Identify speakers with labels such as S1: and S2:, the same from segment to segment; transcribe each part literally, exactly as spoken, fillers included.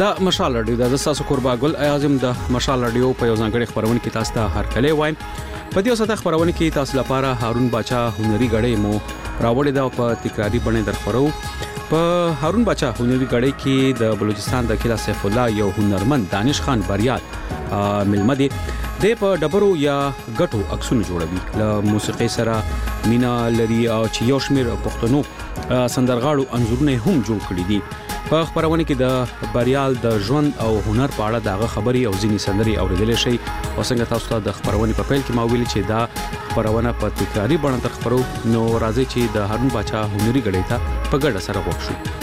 S1: دا مشال رادیو د تاسو قربا ګل اعظم د مشال رادیو په یو ځانګړي خبرونه کې تاسو ته هر کله وایم. په دې وسه خبرونه کې تاسو لپاره هارون باچا هنري غړې مو راوړې دا په تکراری باندې درخورو. په هارون باچا هنري غړې کې د بلوچستان د کلا سیف الله یو هنرمند دانش خان بریال ملمدي د په ډبرو یا غټو عکسونه جوړوي. له موسیقي سره مینا لري او چې یو شمیر پښتنو سندرغاړو انځورونه هم جوړ کړي دي. په خبرونه کې د بریال د ژوند او هنر په اړه دغه خبري او ځینی سندري اوریدل شي. او څنګه تاسو ته د خبرونه په پیل کې ما ویل چې دا خبرونه په تکراری باندې تر خبرو نو راځي چې د هارون باچا هنري غړې ته په ګډه سره وښو.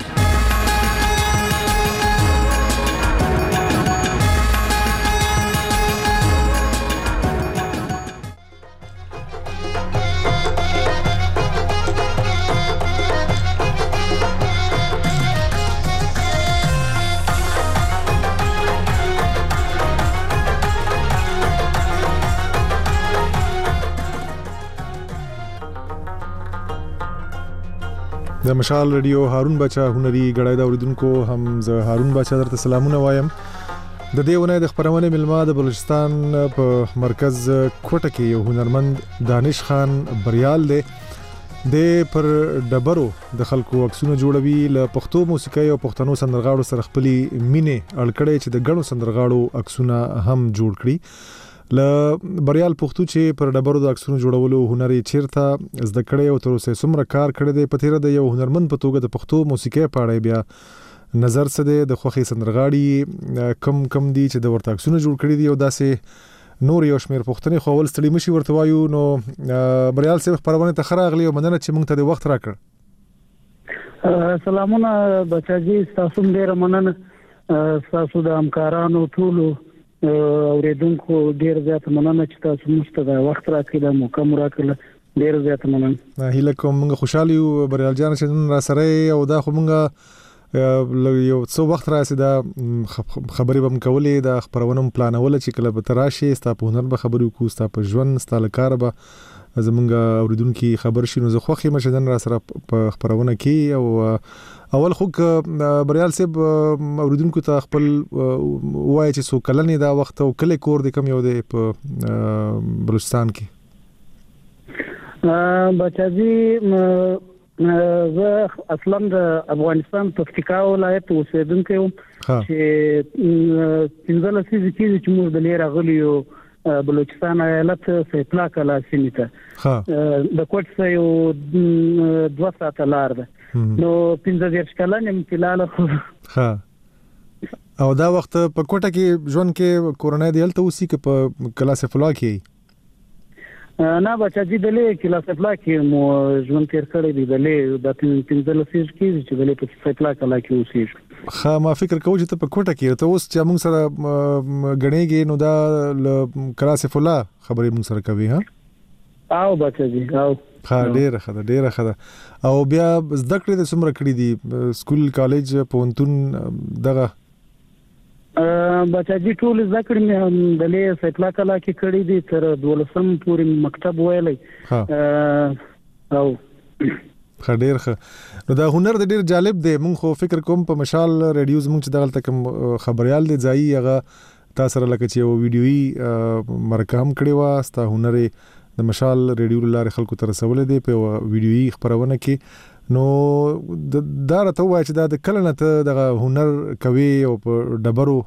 S2: د مشال رادیو هارون باچا هنري غړای دا اوریدونکو هم زه هارون باچا درته سلامونه وایم. د دې ونه د خبرونه ملما د بلوچستان په مرکز کوټه کې یو هنرمند دانش خان بریال دی. د پر ډبرو د خلکو عکسونه جوړوي. له پښتو موسیقي او پښتنو سندرغاړو سره خپلې مینې اړکړې چې د غړو سندرغاړو عکسونه هم جوړ کړي. ل بریال پښتو چې پر ډبرو د عکسونو جوړولو هنر یې چیرته زده کړی او تر اوسه څومره کار کړی دی. په تیر د یو هنرمند په توګه د پښتو موسیقي په اړه بیا نظر څه دی؟ د خوخي سندرغاړي کم کم دي چې د ورته عکسونه جوړ کړي دي او داسې نور یو شمیر پښتني خو ول ستړي مشي ورته وایو. نو بریال صاحب خبرونه ته خراغلی او مننه چې موږ ته د وخت راکړ.
S3: سلامونه بچاجي، تاسو ډیر مننه. تاسو د همکارانو ټولو اوریدونکو ډیر زیات مننه چې تاسو موږ ته وخت راکړی، د موقع مو راکړه. ډیر زیات مننه. هیله کوم موږ خوشاله یو بریال جان چې نن را سره او دا خو موږ یو څو وخت راسي دا خبرې بم کولې د خبرونو پلانول چې کله به تراشي ستا په هنر به خبرې کو، ستا په ژوند ستا لکار به زمونږ اوریدونکو خبر شي. نو زه خوخي مشدن را سره په خبرونه کې او اول خو بریال صاحب اوریدونکو ته خپل وایي چې سو کلنې دا وخت او کله کور د کم یو د بلوچستان کې. بچاجي زه اصلا د افغانستان پکتیکا ولایت اوسیدونکی یم چې پنځه لسیزې کېږي چې موږ د لرې راغلي یو بلوچستان ایالت سیپلا کلا سیمې ته. د کوټ څخه یو دوه ساعته لار ده. نو پنځه دېرش کلن یم فلحال.
S2: ها او دا وخت په کوټه کې ژوند کې کورنۍ دی هلته اوسي که په کلا سیپلا کې؟
S3: نه بچاجي دلې کلا سیپلا کې مو ژوند تیر کړی دی. دلې د پنځه لسیزې کېږي چې دلې په سیپلا کلا کې اوسېږم.
S2: خا ما فکر کوم چې ته په کوټه کې ته اوس چې موږ سره غړېږي نو دا کلا سیپلا خبرې موږ سره کوي. ها
S3: او بچاجي او
S2: خا ډیره خده ډیره خده. او بیا زده کړې د څومره کړې دي سکول کالج پونتون دغه؟
S3: بچاجي ټول زده کړې مې دلې سیپلا کلا کې کړې دي تر دولسم پورې مکتب ویلی. او
S2: خډیر خ نو دا هنر د ډیر جالب دی. مونږ خو فکر کوم په مشال رادیو زمونږ چې دغه تکم خبريال دی ځای هغه تاسو سره لکه چې یو ویډیوي مرکه هم کړی و. ستا هنر د مشال رادیو لاره خلکو ته رسولې دی په ویډیوي خبرونه کې. نو دا راته وایي چې دا د کله نه ته دغه هنر کوي او په ډبرو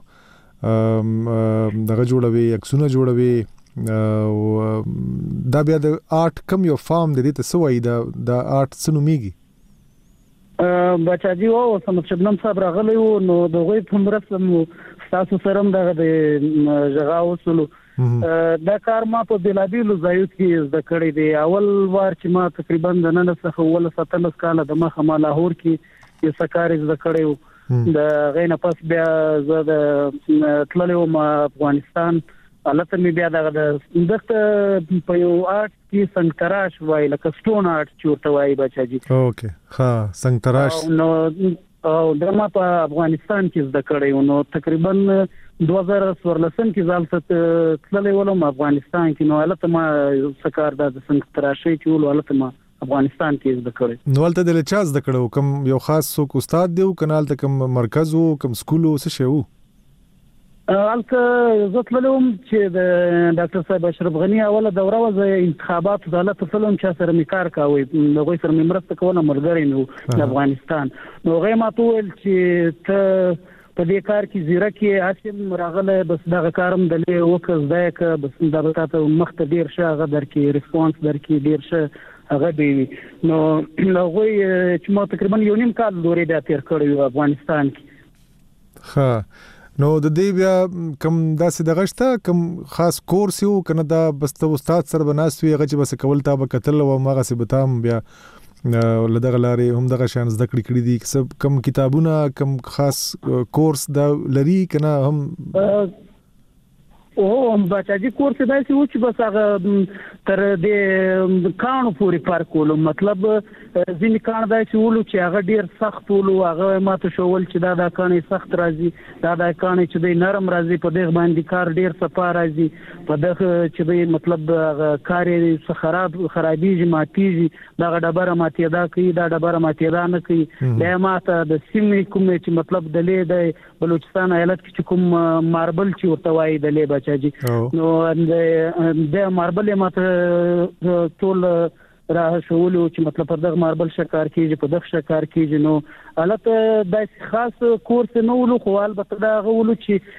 S2: دغه جوړوي عکسونه جوړوي او دا بیا د آرټ کم یو فارم د دې ته سوې دا د آرټ څنو میږي؟
S3: بچاجي او سم شبنم صاحب راغلی و نو د غوي په مرسته مو تاسو سره هم دغه د ژغا وصلو. دا کار ما په بلابیلو ځایو کې زده کړی دی. اول وار چې ما تقریبا د نن څخه ول ستلس کاله د مخه ما لاهور کې یو سکار زده کړی و. د غینه پس بیا زه د تللی وم افغانستان. البته می بیا دغه د دغه په یو آرټ کې څنګه تراش وای لکه سټون آرټ چورته وای بچاجي.
S2: اوکې ها څنګه تراش
S3: نو او د ما په افغانستان کې زده کړی نو تقریبا دوه هزار څوارلسم کې ځل تللی ولم افغانستان کې. نو البته ما سکار د څنګه تراشي چې ول البته ما افغانستان کې زده کړې.
S2: نو ولته د چا زده کړو کوم یو خاص څوک استاد دی کنال ته کوم مرکز او کوم سکول او څه شی وو؟
S3: البته زه تللم چې د ډاکټر صاحب اشرف غنی اوله دوره و زه انتخابات عدالت تللم چې سره می کار کاوه نو غوي سره می مرسته کوله مرګري نو د افغانستان نو غي ما ټول چې ته په دې کار کې زیره کې اسیم راغله بس دا کارم د له وکړ ځای ک بس دا ته مخته ډیر شاغه درکې ریسپانس درکې ډیر شه هغه دی نو نو غوي چې ما تقریبا یو نیم کال لوري د تیر کړی افغانستان کې.
S2: ها نو د دې بیا کوم داسې دغه شته کوم خاص کورس یو کنه دا بس ته استاد سره بناستوي هغه چې بس کول تا به قتل او ماغه سي بتام بیا لدغه لارې هم دغه شان زده کړې کړې دي سب کم کتابونه کم خاص کورس دا لري کنه هم
S3: او هم بچاجي کورس داسې و چې بس هغه تر دې کانو پورې پر کولو مطلب ځینې کان داسې ولو چې هغه ډیر سخت ولو هغه ماته شوول چې دا دا کانې سخت راځي دا دا کانې چې د نرم راځي په دغه باندې کار ډیر صفا راځي په دغه چې د مطلب کار خراب خرابيږي ماتيږي دا ډبره ماتي دا کوي دا ډبره ماتي دا نه کوي دا ماته د سیمې کوم چې مطلب د لې د بلوچستان ایالت کې کوم ماربل چې ورته وایي د لې بچاجي نو د ماربل ماته ټول را شولو چې مطلب پر دغه ماربل شکار کیږي په دغه شکار کیږي نو البته د خاص کورس نو ولو خو البته دا غولو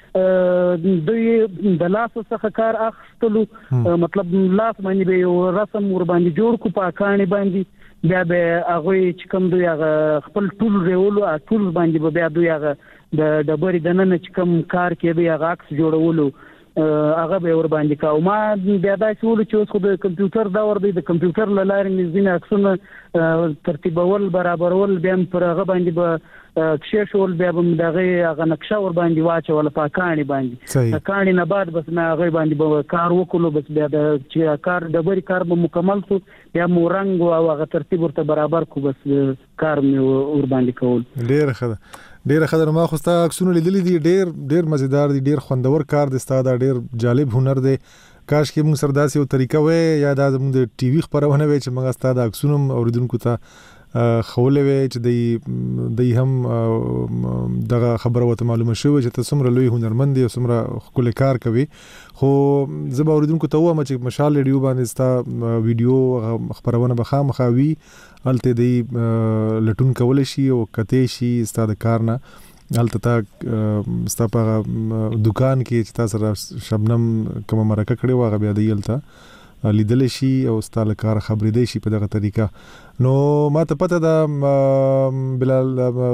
S3: چې دوی د لاس څخه کار اخستلو مطلب لاس باندې به رسم ور باندې جوړ کو پاکانی باندې بیا به هغه چې کوم دوی هغه خپل ټول ریولو ټول باندې بیا دوی هغه د ډبرې د نن چې کوم کار کې به هغه عکس جوړولو هغه به ور باندې کاو ما بیا دا ټول چې اوس خو د کمپیوټر دا ور دی د کمپیوټر لارې مزینه عکسونه ترتیبول برابرول بیا پر هغه باندې به کښې شول بیا به دغه هغه نقشه ور باندې واچول پاکانی باندې کانی نه بعد بس نه هغه باندې به کار وکړو بس بیا د چې کار ډبرې کار به مکمل شو بیا مو رنگ او هغه ترتیب ورته برابر کو بس کار مې ور باندې کول.
S2: ډیر ښه ډیر خدای ما خوستا عکسونه لیدلې دي ډیر ډیر مزیدار دي ډیر خوندور کار دي ستاده ډیر جالب هنر دی کاش کې موږ سرداسي او طریقه وې یا د موږ د ټي وي خبرونه وې چې موږ ستاده عکسونه اوریدونکو ته خولې وې چې د د هم دغه خبره وته معلومه شوه چې تاسو سمره لوی هنرمند دي او سمره خپل کار کوي خو زبا اوریدونکو ته وایم چې مشال ریډیو باندې ستا ویډیو خبرونه به خامخاوي الته دی لټون کول شي او کته شي ستاده کارنه الته تا ستا په دکان کې چې تاسو را شبنم کوم مرکه کړي واغه بیا دی الته لیدل شي او ستاله کار خبرې دی شي په دغه طریقه نو ما ته پته دا بلال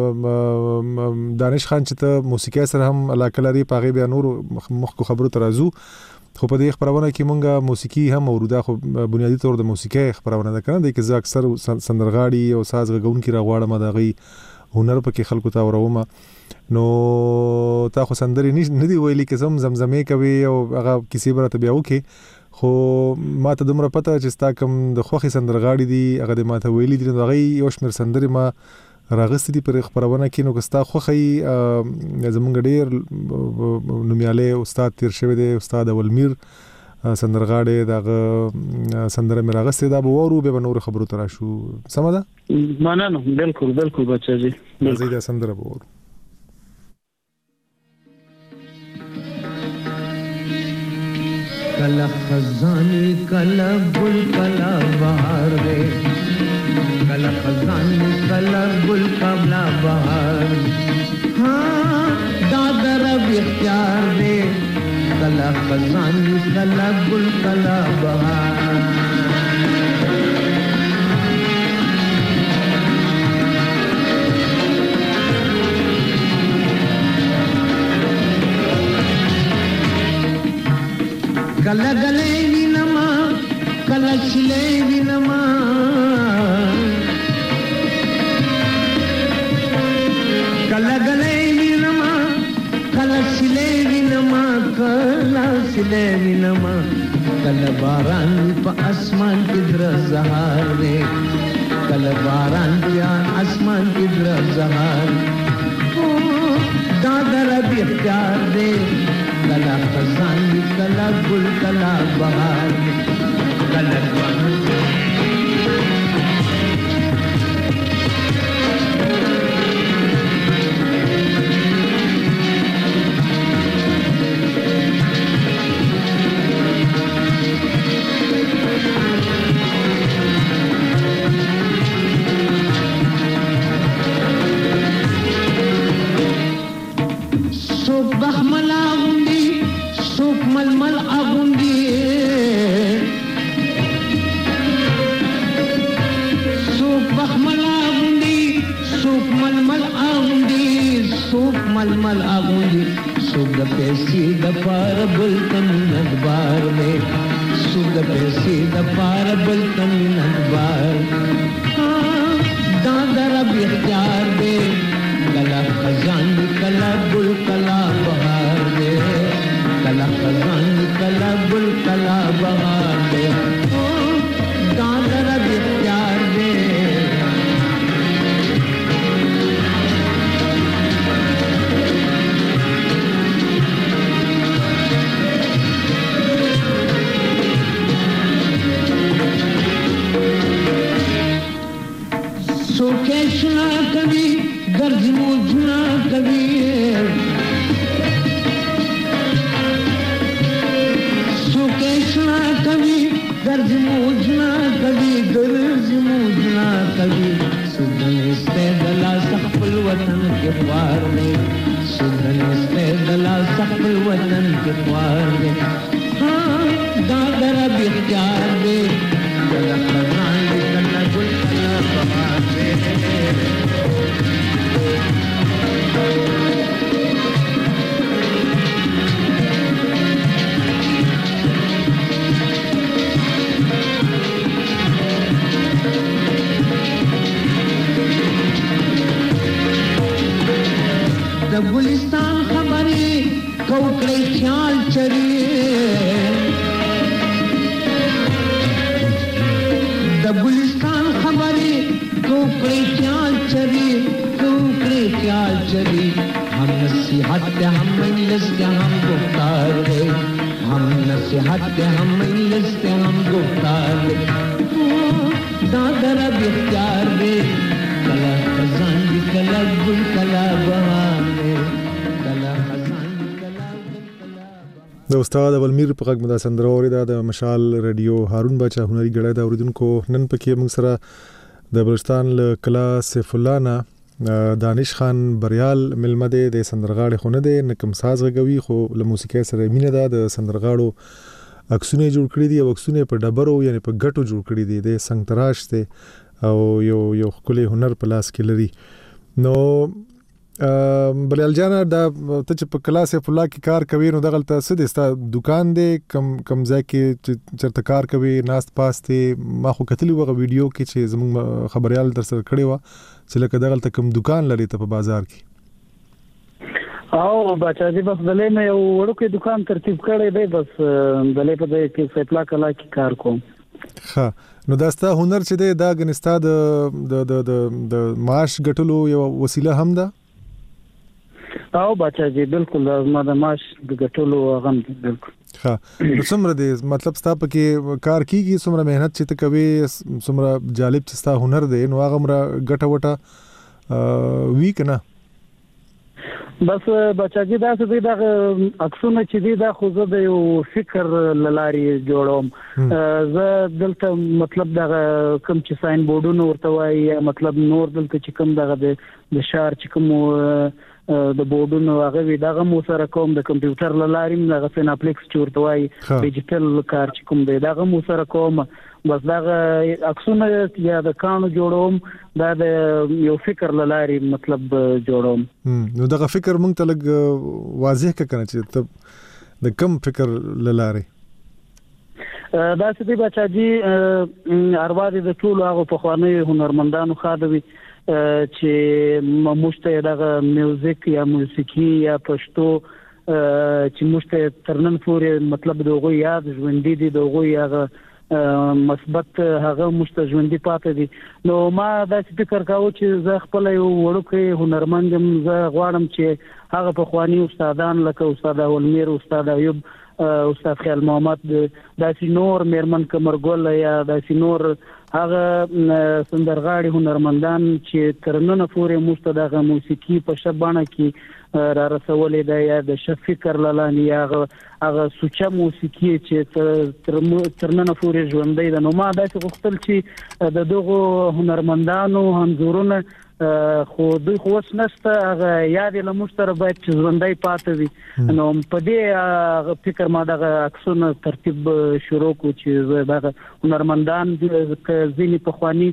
S2: دانش خان چې ته موسیقي سره هم علاقه لري پاغه بیا نور مخ کو خبرو ترازو خو په دې خبرونه کې مونږه موسیقي هم اورودا خو بنیادی طور د موسیقي خبرونه ده کنه د کې زه اکثر سندرغاړي او ساز غږونکي راغواړم دا غي هنر پکې خلکو ته وروم نو تا خو سندري نه دی ویلي کې زم زمزمې کوي او هغه کیسې برته بیا وکي خو ما ته دومره پته چې ستا کوم د خوخي سندرغاړي دي هغه د ماته ویلي دي نو غي یو شمیر سندري ما راغستې دي پر خبرونه کې نو کستا خوخي زمونږ ډېر نومیاله استاد تیر شوی دی استاد اولمیر سندرغاړي دغه سندره مې راغستې دا به ورو به نور خبرو ترا شو سم ده
S3: مننه بالکل بالکل بچاجي
S2: زیاده سندره به ورو
S4: کلا خزانی کلا گل کلا بہار دے کلا خزانی کلا گل کلا بہار ہاں دادر اب اختیار دے کلا خزانی کلا گل کلا بہار کلا گلے وینما کلا چلے وینما کلا گلے وینما کلا چلے وینما کلا چلے وینما کلا باران په اسمان کې در زهار دے کلا باران په اسمان کې در زهار دا در اب اختیار دے کلا خزانی کلا گل کلا بہار کلا اغوندي سوق بخمل اغوندي سوق ململ اغوندي سوق ململ اغوندي سوق د پیسې د پار بل تمنت بار میں سوق د پیسې د پار بل تمنت بار دا درب اختیار دے کلا خزان کلا گل کلا بہار دے کلا خزان کلا گل کلا بہار دے دا درب اختیار دے سوکیشنا کبھی گرج موجنا کبھی سوکیشنا کبھی گرج موجنا کبھی گرج موجنا کبھی سدن استدلا سقف الوطن کے پار میں سدن استدلا سقف الوطن کے پار میں ہاں دادر اب اختیار دے کلا خزان کلا گل کلا بہار دے د ګلستان خبرې کوکړې خیال چری د ګلستان خبرې کوکړې خیال چری کوکړې خیال چری हम नसीहत हम मजलिस के हम गुफ्तार दे हम नसीहत हम मजलिस के हम गुफ्तार दे दादर अब इख्तियार दे कला खजान दी कला गुल कला बहार दे कला खजान दी कला गुल कला
S2: د استاد ولمیر په غږ مدا سندره اوریدا د مشال رادیو هارون بچا هنري غړای دا اوریدونکو نن پکې موږ سره د بلوچستان له کلا سیف الله نه دانش خان بریال ملمده د سندرغاړي خونه ده نکم ساز غوي خو له موسیقي سره مینه ده د سندرغاړو اکسونه جوړ کړی دي او اکسونه په ډبرو یعنی په ګټو جوړ کړی دي د څنګه تراش ته او یو یو خولي هنر په لاس کې لري نو بریال جان دا ته چې په کلاس فلا کې کار کوي نو دغه ته څه دستا دکان دی کم کم ځای کې چرته کار کوي ناست پاسته ما خو کتلی وغه ویډیو کې چې زموږ خبريال در سره کړی و چې لکه دغه ته کوم دکان لري ته په بازار کې
S3: او بچا دې بس دلې مې یو وړوکی دکان ترتیب کړی دی بس دلې په دې کې فیصله کلا کې کار کوم
S2: ها نو داستا هنر چې دی دا غنستا د د د د معاش ګټلو یو وسیله هم ده
S3: او بچا جی بالکل ما د معاش د ګټلو غم بالکل
S2: ها نو څومره دی مطلب ستا په کې کار کیږي څومره مهنت چې ته کوي څومره جالب چې ستا هنر دی نو هغه مره ګټه وټه وی کنه
S3: بس بچا جی دا څه دی دا اکسونه چې دی دا خو زه د یو فکر للاري جوړوم زه دلته مطلب دا کوم چې ساين بورډونو ورته وایي مطلب نور دلته چې کوم دغه د شهر چې کوم د بورډونو هغه وی دغه مو سره کوم د کمپیوټر لاري دغه سیناپلیکس چې ورته وایي ډیجیټل کار چې کوم دی دغه مو سره کوم بس دغه اکسونه یا د کانو جوړوم دا د یو فکر لاري مطلب جوړوم
S2: نو دغه فکر مونږ ته لګ واضح کړه چې ته د کم فکر لاري
S3: دا څه دی بچا جی ارواح د ټولو هغه په خواني هنرمندانو خاطر چې مشته دغه میوزیک یا موسیقي یا پښتو چې مشته ترنن پورې مطلب دغه یاد ژوندۍ دي دغه هغه مثبت هغه مستژوندي پاتې دي نو ما دا فکر کاوه چې زه خپل یو وړوکی هنرمندم زه غواړم چې هغه په خواني استادان لکه استاد ولمیر استاد ایوب استاد خیال محمد داسې نور میرمن کمرګل یا داسې نور هغه سندرغاړي هنرمندان چې ترنن پورې مستدغه موسیقي په شبانه کې را رسولې ده یا د شفیکر لالانی هغه هغه سوچه موسیقي چې ترنن پورې ژوندۍ ده نو ما داسې غوښتل چې د دغه هنرمندانو همزورونه خو دوی خو اوس نشته هغه یاد له موږ سره باید چې ژوندۍ پاتې وي. نو په دې فکر ما دغه عکسونه ترتیب شروع کو چې دغه هنرمندان ځینې پخواني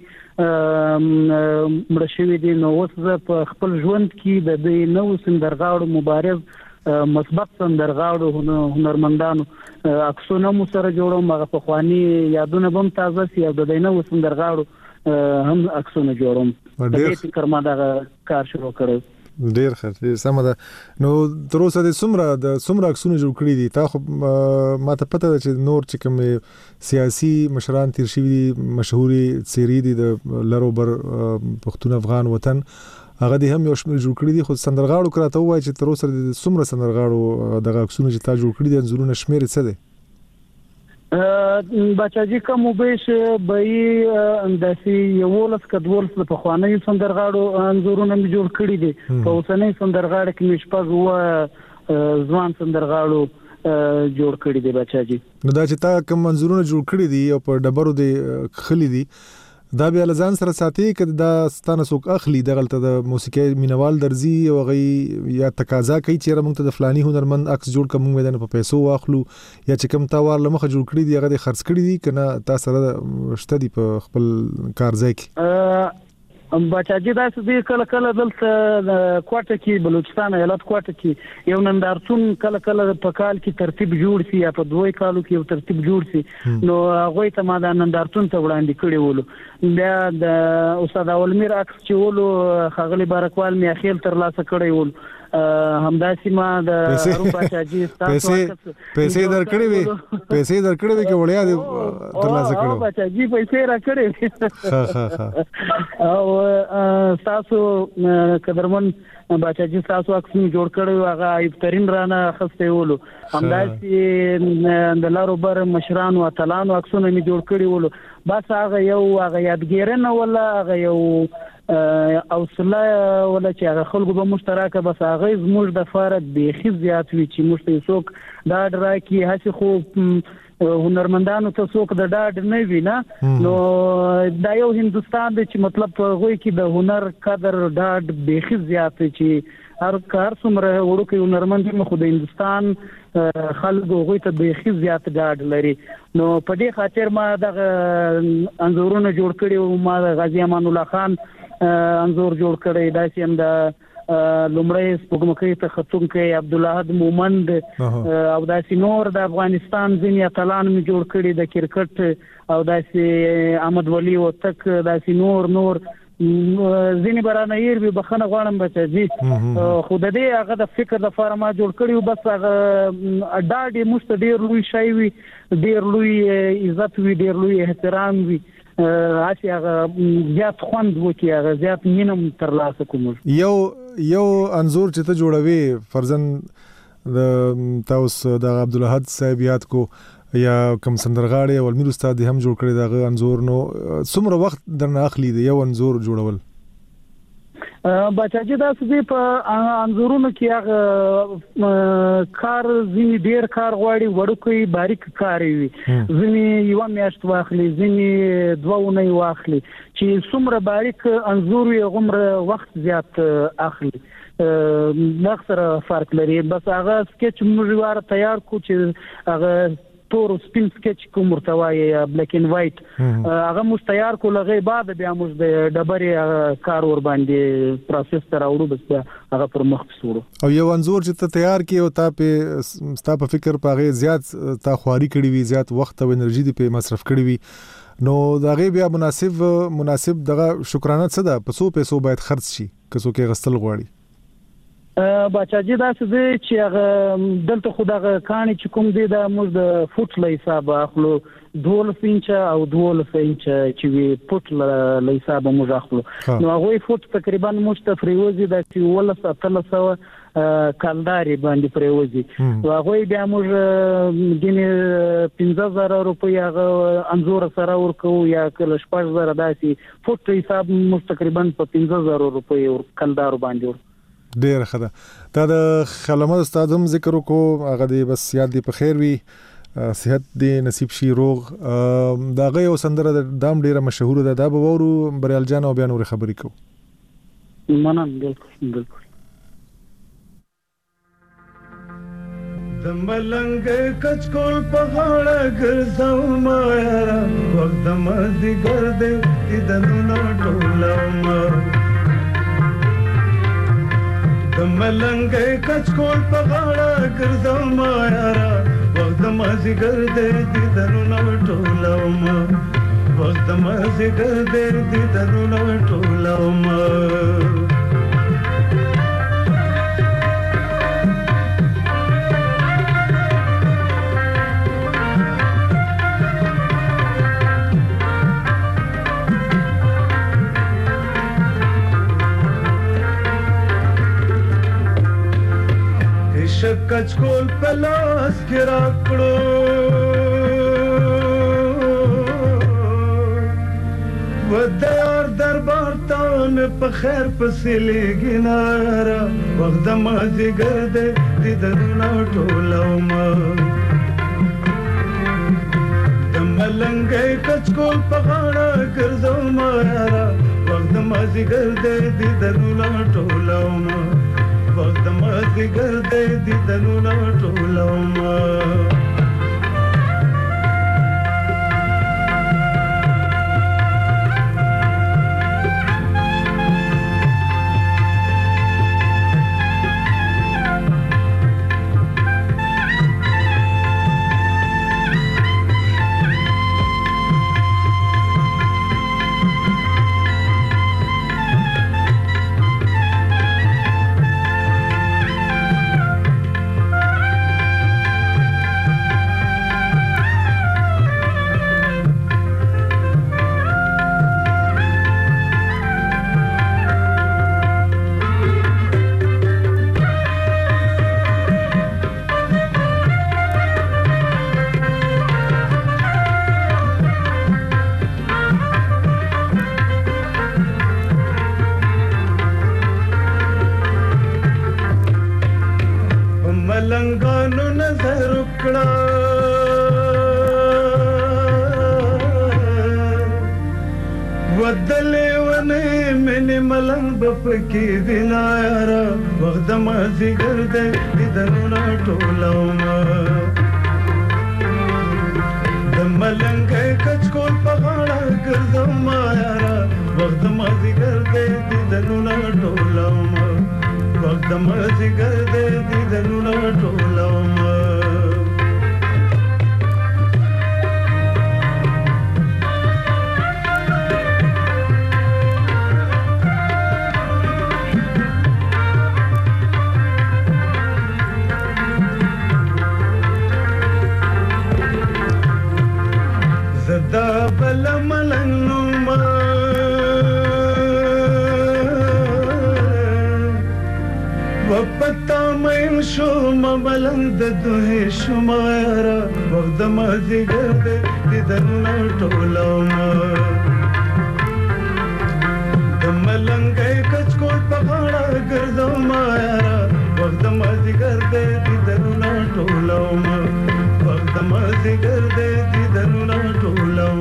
S3: مړه شوي دي. نو اوس زه په خپل ژوند کې د دې نوو سندرغاړو مبارز مثبت سندرغاړو هنرمندانو عکسونه مو سره جوړوم. هغه پخواني یادونه به هم تازه سي او د دې نوو سندرغاړو هم عکسونه جوړوم. د دې فکر ما دغه کار شروع کړو.
S2: ډیر ښه، ډیر سم ده. نو تر اوسه د څومره د څومره عکسونه جوړ کړي دي؟ تا خو ما ته پته ده چې نور چې کوم سیاسي مشران تیر شوي دي، مشهوري څیرې دي د لر او بر پښتون افغان وطن، هغه دې هم یو شمېر جوړ کړي دي. خو سندرغاړو کراته وایي چې تر اوسه د څومره سندرغاړو دغه عکسونه چې تا جوړ کړي دي انځورونه شمېر څه دی؟
S3: بچاجي کوم وبېش به انداسي یو لس کډول په خواني سندرغاړو انځورونه جوړ کړي دي. په اوسنۍ سندرغاړو کې مشپږ و ځوان سندرغاړو جوړ کړي دي بچاجي.
S2: نو دا چې تا کوم انځورونه جوړ کړي دي او په ډبرو دي خلي دي، دا بیا لزان سره ساتي کده دا ستانه سوک اخلي دغلته د موسیقي مینوال درځي او غي یا تقاضا کوي چې موږ ته د فلاني هنرمند عکس جوړ کوم موږ نه په پیسو واخلو یا چې کوم تاوار لمخه جوړ کړی دی هغه خرڅ کړی دي کنه تاسو سره شته دي په خپل کارځای کې؟
S3: بچاجي دا څه کله کله دلته کوټه کې بلوچستان ایالت کوټه کې یو نندارتون کله کله په کال کې ترتیب جوړ شي یا په دوی کالو کې یو ترتیب جوړ شي. نو هغه ته ما دا نندارتون ته وړاندې کړی ولو. بیا د استاد اولمیر عکس چې ولو خغلی بارکوال می اخیل تر لاسه کړی ولو. همداسي ما د روم بچاجي تاسو
S2: پیسې درکړې وي پیسې درکړې وي کې وړیا دي تر لاسه کړو.
S3: بچاجي پیسې را کړې
S2: ها ها ها
S3: او تاسو قدرمن بچاجي تاسو عکس جوړ کړو هغه ایبترین رانه خسته ولو. همداسي د لارو بر مشرانو اتلانو عکسونه می جوړ کړی ولو. بس هغه یو هغه یادګیرنه ولا هغه یو او صله ولا چې هغه خلکو به مشترکه بس هغه زموږ د فرد به زیات وی چې مشته څوک دا درکې هڅه خو هنرمندانو ته څوک د ډاډ نه وی نه. نو دا یو هندستان دی چې مطلب په غوي کې د هنر قدر ډاډ به زیات چې هر کار څومره ورکه هنرمند مخ د هندستان خلکو غوي ته به زیات ډاډ لري. نو په دې خاطر ما د انځورونه جوړ کړي او ما غازی امان الله خان انځور جوړ کړی. دا چې هم د لومړی سپوږمکۍ ته ختون کې عبد الاحد مومند او داسې نور د افغانستان ځینې اتلان می جوړ کړي د کرکټ او داسې احمد ولی وتک داسې نور نور ځینې برانیر به بخنه غواړم بچي. خو د دې هغه د فکر د فارما جوړ کړي بس هغه ډاډي مست ډیر لوی شي وي، ډیر لوی عزت وي، ډیر لوی احترام وي، اسی هغه زیات خوند وکي، هغه زیات مینم تر لاسه کوم.
S2: یو یو انزور چې ته جوړوي فرزن د تاسو د عبد الاحد صاحب یاد کو یا کوم سندرغاړي او المیر استاد هم جوړ کړی دا انزور، نو څومره وخت درنه اخلي دی یو انزور جوړول؟
S3: بچاجي دا څه په انزورونو کې هغه کار ځینې ډیر کار غواړي، وړوکی باریک کار وي، ځینې یو میاشت واخلي، ځینې دوه اونۍ واخلي. چې څومره باریک انزور وي هغومره وخت زیات اخلي، نغ سره فرق لري. بس هغه سکیچ موږ واره تیار کو چې هغه تور سپین سکیچ کوم ورتوای بلیک اینڈ وایټ هغه موږ تیار کو، لغه بعد بیا موږ د ډبرې کار ور باندې پروسس تر اورو بس هغه پر مخ وسورو.
S2: او یو انزور چې ته تیار کی او تا په ستا په فکر پاغه زیات تا خواري کړی وي، زیات وخت او انرژي دی په مصرف کړی وي، نو دغه بیا مناسب مناسب دغه شکرانه څه ده په سو پیسو باید خرڅ شي که څوک غسل غواړي؟
S3: بچاجي دا څه دی چې هغه دلته خو دغه کاڼي چې کوم دی دا موږ د فوټ له حساب اخلو، دولس انچه او دولس انچه چې وي فوټ له حساب موږ اخلو. نو هغه فوټ تقریبا موږ ته فریوزي د ولس اتلس کالداري باندې فریوزي، هغه بیا موږ دینه پنځه زره روپۍ هغه انزور سره ورکو یا کله شپږ زره داسي فوټ حساب موږ تقریبا په پنځه زره روپۍ ور کالدار باندې ور.
S2: ډیر ښه ده. دا د خلمت استاد هم ذکر وکړو، هغه دی بس یاد دی په خیر وي، صحت دی نصیب شي روغ. دا غي او سندره د دام ډیره مشهور ده، دا به ورو بریال جان او بیا نور خبرې کو.
S3: مننه بالکل بالکل
S5: د ملنګ کچکول په غاړه ګرځم یارا وخت مازی ګرځي د دنو ټولم د ملنګ کچکول په غاړه ګرځم یارا وخت مازی ګرځي د دنو ټولم وخت مازی ګرځي د دنو ټولم کچکول پلاس کې راکړو ودار دربار ته مې په خیر پسې لګینارا وخت مازی ګرځي د دنو ټولم د ملنګ کچکول په غاړه ګرځم یارا وخت مازی ګرځي د دنو ټولم وخت مازی ګرځي د دنو ټولم ملنګانو نظر وکړه ودلې ونه مې ملنګ بپکې وینارا وخت مازی ګرځي د دنو ټولم د ملنګ کچکول په غاړه ګرځم یارا وخت مازی ګرځي د دنو ټولم وخت مازی ګرځي د دنو ټولم زدا بل ملنګ وپتا مې شو مبلند دوه شمارا وخت مازی ګرځي د دنو ټولم د ملنګ کچکول په غاړه ګرځم یارا وخت مازی ګرځي د دنو ټولم وخت مازی ګرځي د دنو ټولم.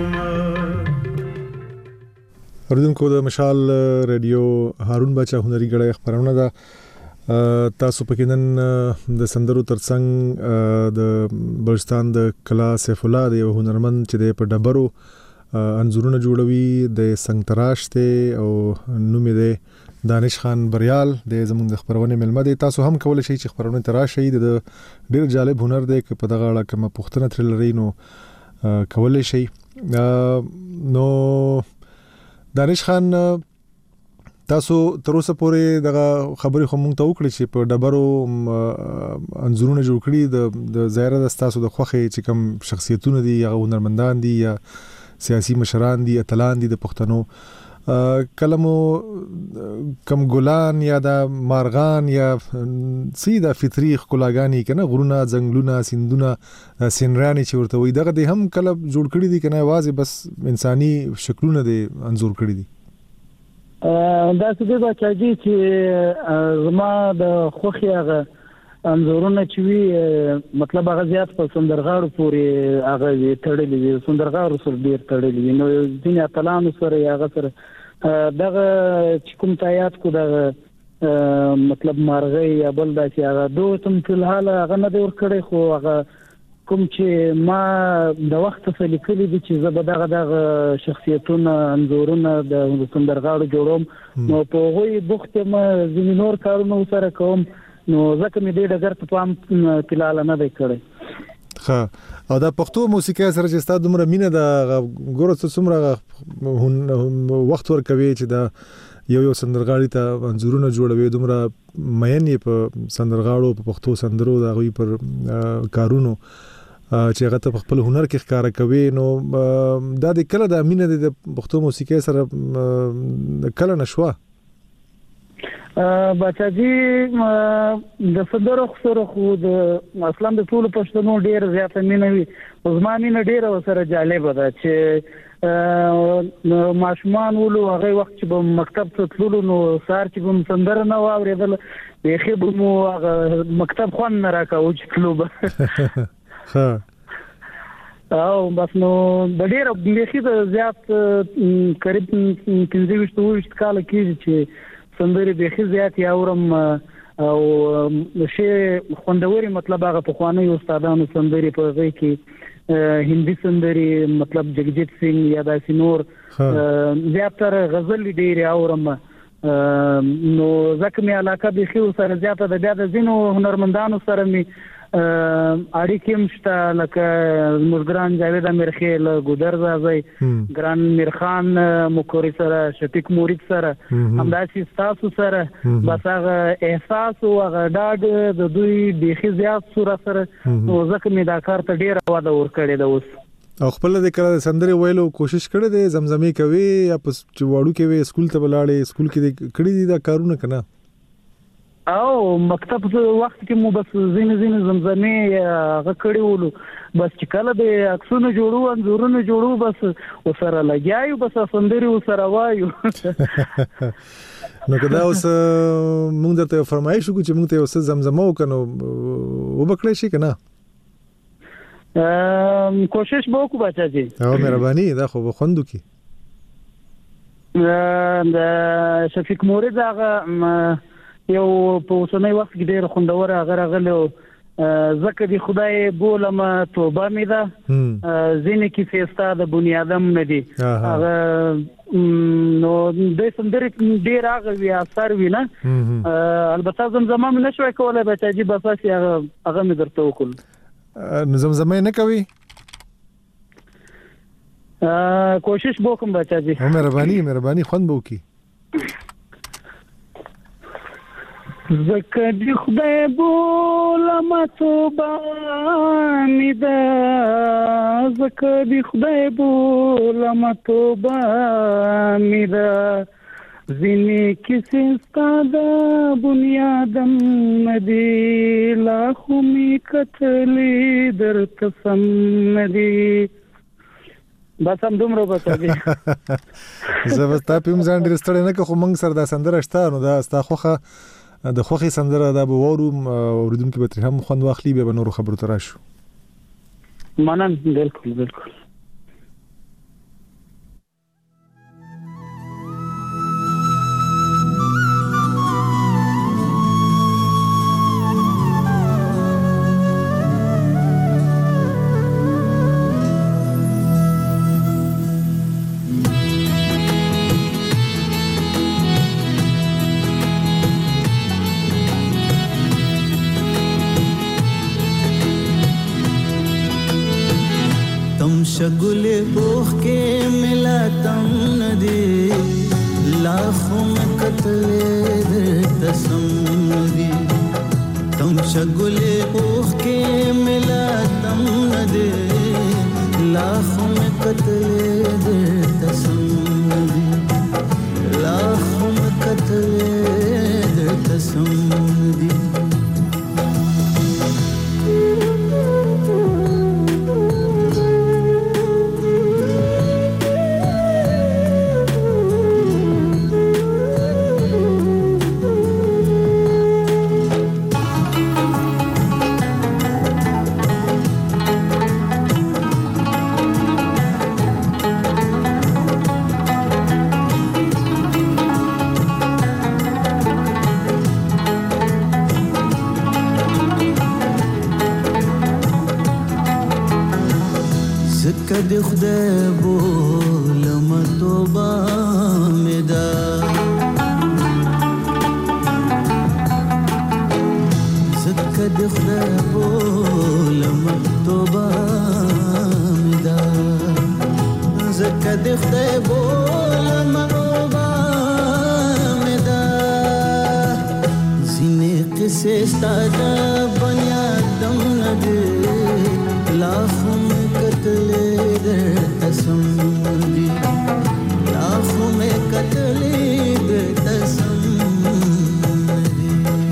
S2: اوریدونکو د مشال ریډیو هارون بچا هنري غړي خبرونه ده تاسو پکې نن د سندرو ترڅنګ د بلوچستان د کلا سیف الله د یو هنرمند چې د په ډبرو انځورونه جوړوي د سنگ تراش ته او نوم یې دانش خان بریال د زموږ د خبرونه ملمه دي. تاسو هم کولای شئ چې خبرونه تراشي د ډیر جالب هنر دی چې په دغه اړه کوم پوښتنه تر لري نو کولای شئ. نو دانش خان تاسو تر اوسه پورې دغه خبرې خو مونږ ته وکړي چې په ډبرو انځورونه جوړ کړي د ظاهره د تاسو د خوخه چې کوم شخصیتونه دي یا هنرمندان دي یا سیاسي مشران دي اتلان دي د پښتنو کلمو کم ګلان یا د مارغان یا سیده فطری خلاګانی کنه غرونه ځنګلونه سیندونه سینرانی چې ورته وي دغه د هم کله جوړ کړي دي کنه واځي بس انساني شکلونه دي انځور کړي دي.
S3: دا څه دی چې زما د خوخي هغه انځورونه چې وی مطلب هغه زیات په سندرغاړو پورې هغه تړلې دي سندرغاړو سره ډیر تړلې دي نو ځینې اتلانو سره هغه سره دغه چې کوم تایات کو دغه مطلب مارغی یا بل دا چې هغه دوه تم په حال هغه نه دی ور کړی خو هغه کوم چې ما د وخت څخه لیکلي دي چې زه به دغه دغه شخصیتونه انځورونه د سندرغاړو جوړوم نو په هغوی بوخت ما ځینې نور کارونه سره کوم نو ځکه مې دې ډګر ته پام فلحال نه دی کړی.
S2: ښه او دا پښتو موسیقي سره چې ستاسو دومره مینه ده ګوره څومره وخت ورکوي چې دا یو یو سندرغاړي ته انځورونه جوړوي دومره مین یې په سندرغاړو په پښتو سندرو دا غوي پر کارونو چې هغه ته خپل هنر کې ښکارا کوي نو دا د کله د مینه د پښتو موسیقي سره کله نشوه
S3: بچاجي د صدر خسر خو د اصلا د ټول پښتنو ډیر زیاته مینه وي زما مینه ډیر سره جالب ده چې ماشومان ولو هغه وخت چې په مکتب ته تللو نو سار چې په سندره نه واوریدل بيخي به مو مکتب خوان نه راکاو چې تلو به ها او بس نو د ډیر بيخي د زیات قریب پنځه وشت کال کې چې سندري بيخي زیات یاورم او شی خوندوري مطلب هغه په خواني استادانو سندري په غي کې هندي سندري مطلب جگجیت سنگ یا داسې نور زیاتره غزل ډیر اورم نو ځکه مې علاقه بيخي سره زیاته د بیا د زینو هنرمندانو سره مې اړیکې مشته لکه مزګران جاوید امیرخیل ګودر زازی ګران میرخان مکوري سره شفیق مورید سره همداسې تاسو سره بس هغه احساس او هغه ډاډ د دوی بيخي زیات سره سره نو ځکه مې دا کار ته ډیر واده ور کړی دا اوس
S2: او خپل د کړه سندري ویلو کوشش کړی دی زمزمي کوي یا په چواړو کې وي سکول ته بلاړې سکول کې کړی دي دا کارونه کنه
S3: او مکتب وخت کې مو بس زین زین زمزمه هغه کړی ولو بس چې کله د عکسونو جوړو انځورونو جوړو بس وسره لګیایو بس سندري وسره وایو
S2: نو کدا اوس مونږ ته فرمایش وکړو چې مونږ ته اوس زمزمه وکنو وبکړی شي کنه
S3: ام کوشش به وکړو بچاجي
S2: او مهرباني دا خو بخوندو کی
S3: د شفیق مورید هغه یو په اوسنۍ وخت کې ډېر خوندور هغه راغلو زکه دی خدای بولم توبه مې ده ځینې کې فیستا د بنیادم نه دي هغه نو د سندري ډېر هغه وی اثر وینه البته زمزمه مې نشوي کولای بچاجي بس هغه هغه مې درته وکړ
S2: زمزمه نه کوي
S3: کوشش وکم بچاجي
S2: مهرباني مهرباني خوند بو کی
S3: زکه دی خدای بولم توبه مې ده زکه دی خدای بولم توبه مې ده ځینې کیسې ستا د بنیادم نه دي لا خو مې کتلې درته سم نه دي بس هم دومره بچاږي
S2: زه بس تا پیم ځان ډېر ستړی نه که خو موږ سره دا سندره شته نو دا ستا خوښه د خوخي سندره دا به وورو اوریدونکو به تر هم خوند واخلي به نور خبرو تر راشو
S3: منن بالکل بالکل
S4: शगुले ओख के मिला तम नदी लाखों में कतले तसम नदी तुम शगुले ओख के मिला तम नदी लाखों में कतले तसम नदी लाखों में कतले तसम नदी زکه د خدای بولم توبه مې ده زکه د خدای بولم توبه مې ده زکه د خدای بولم توبه مې ده ځینې قصې ستا د بنیادم نه دي لاخو میں قتلے در تسم دی لاخو میں قتلے در تسم دی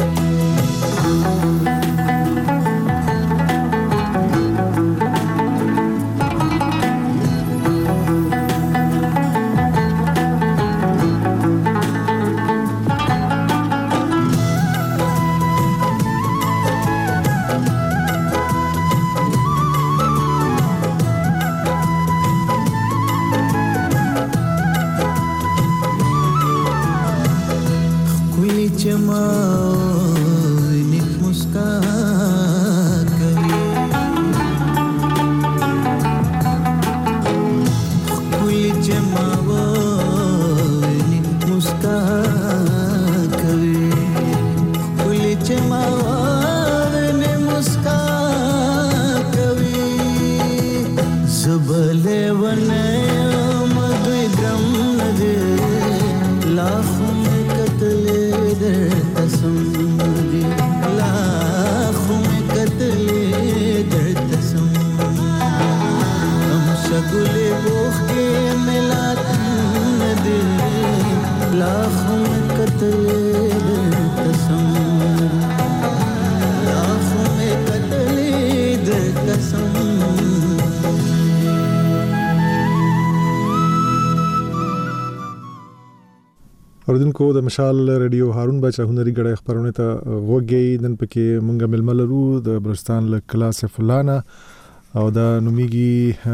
S2: اوردونکو د مشال رادیو هارون بچا هنري غړې خبرونه ته وګي نن پکې مونږه ململرو د بلوچستان له کلاس فلانا او د نومیږي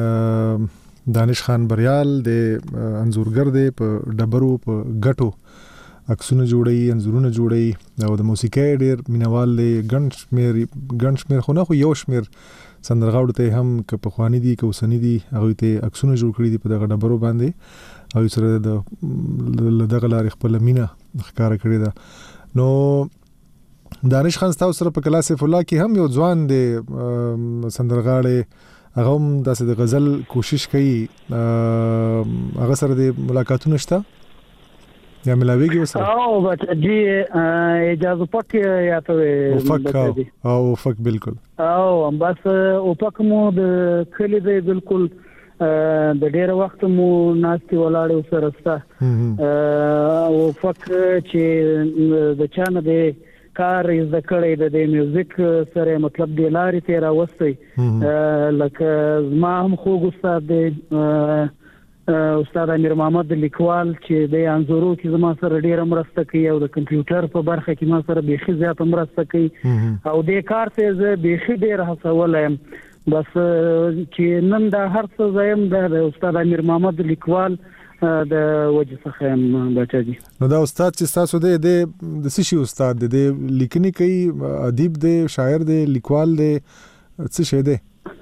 S2: دانش خان بریال د انزورګر دی په ډبرو په غټو عکسونه جوړي انزورونه جوړي او د موسیقي ډېر مینوال دی ګنشمیر ګنشمیر خو نه خو یو شمیر سندرغاړو ته هم ک په خواني دي ک وسني دي هغه ته عکسونه جوړ کړی دي په دغه ډبرو باندې او سره د دغه لارې خپل مینا ښکارا کړی دا نو دانش خان تاسو سره په کلاس فلا کې هم یو ځوان دی سندرغاړي هغه هم داسې د غزل کوشش کوي هغه سره د ملاقاتونه شته یا ملاویږي وسره
S3: او بچا جی اجازه پک یا ته
S2: فک او فک بالکل
S3: او بس او پک مو د کلی دی بالکل د ډېر وخت مو ناستي ولاړ سره ستا او فک چې د چانه د کار از د کړې د میوزیک سره مطلب دی لارې تیرا وستي لکه ما هم خو استاد دی استاد امیر محمد لیکوال چې د انزورو کې زما سره ډېر مرسته کوي او د کمپیوټر په برخه کې ما سره بيخي زیات مرسته کوي او د کار ته زه بيخي ډېر هڅولم بس چې نن دا هر څه زایم د استاد امیر محمد لیکوال د وجه څخه بچا دي
S2: نو دا استاد چې تاسو دی د سشي استاد دی لیکنی کوي ادیب دی شاعر دی لیکوال دی څه شه دی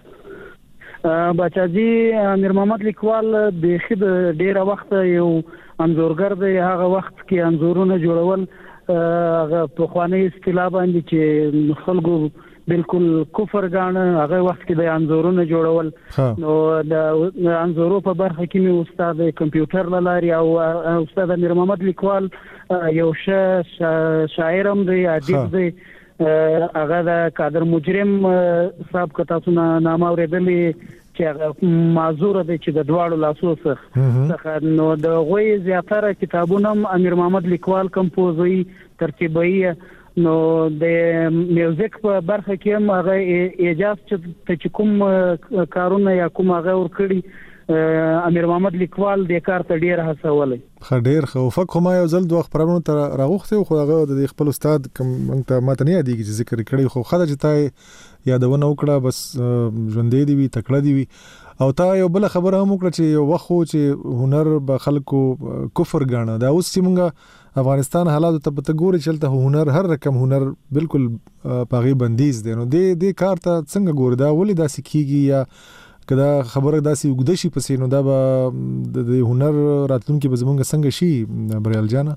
S3: بچا جی امیر محمد لیکوال د خید ډیره وخت یو انزورګر دی هغه وخت کې انزورونه جوړول هغه په خواني اصطلاح باندې چې خلکو بالکل کفر غاڼه هغه وخت کې د انزورونه جوړول نو د انزورو په برخه کې می استاد کمپیوټر لاري او استاد امیر محمد لیکوال یو شاعر هم دی ادیب دی هغه د قادر مجرم صاحب کتا سنا نام اوریدلې چې معذور دی چې د دواړو لاسو څخه نو د غوي زیاتره کتابونه امیر محمد لیکوال کمپوزوي ترتیبوي نو د میوزیک په برخه کې هم هغه ایجاز چې کوم کارونه یا کوم هغه ور کړی امیر محمد لیکوال د کار ته ډیر هڅولې
S2: خډیر خو فک ما یو ځل دوه خبرونه تر راغوخته خو هغه د خپل استاد کوم ته ماته نه یادېږي چې ذکر کړی خو خدای چې تا یادونه وکړه بس ژوندې دی وی تکړه دی وی او تا یو بل خبره هم وکړه چې یو وخت چې هنر به خلکو کفر غاڼه دا اوس چې مونږه افغانستان حالات ته پته ګوري چلته هنر هر رقم هنر بالکل پاغي بندیز دی نو دې دې کار ته څنګه ګوري دا ولې دا سکیږي یا کدا خبره داسې وګد شي پسې نو دا به د هنر راتلونکي به زمونږ څنګه شي بریال جانه؟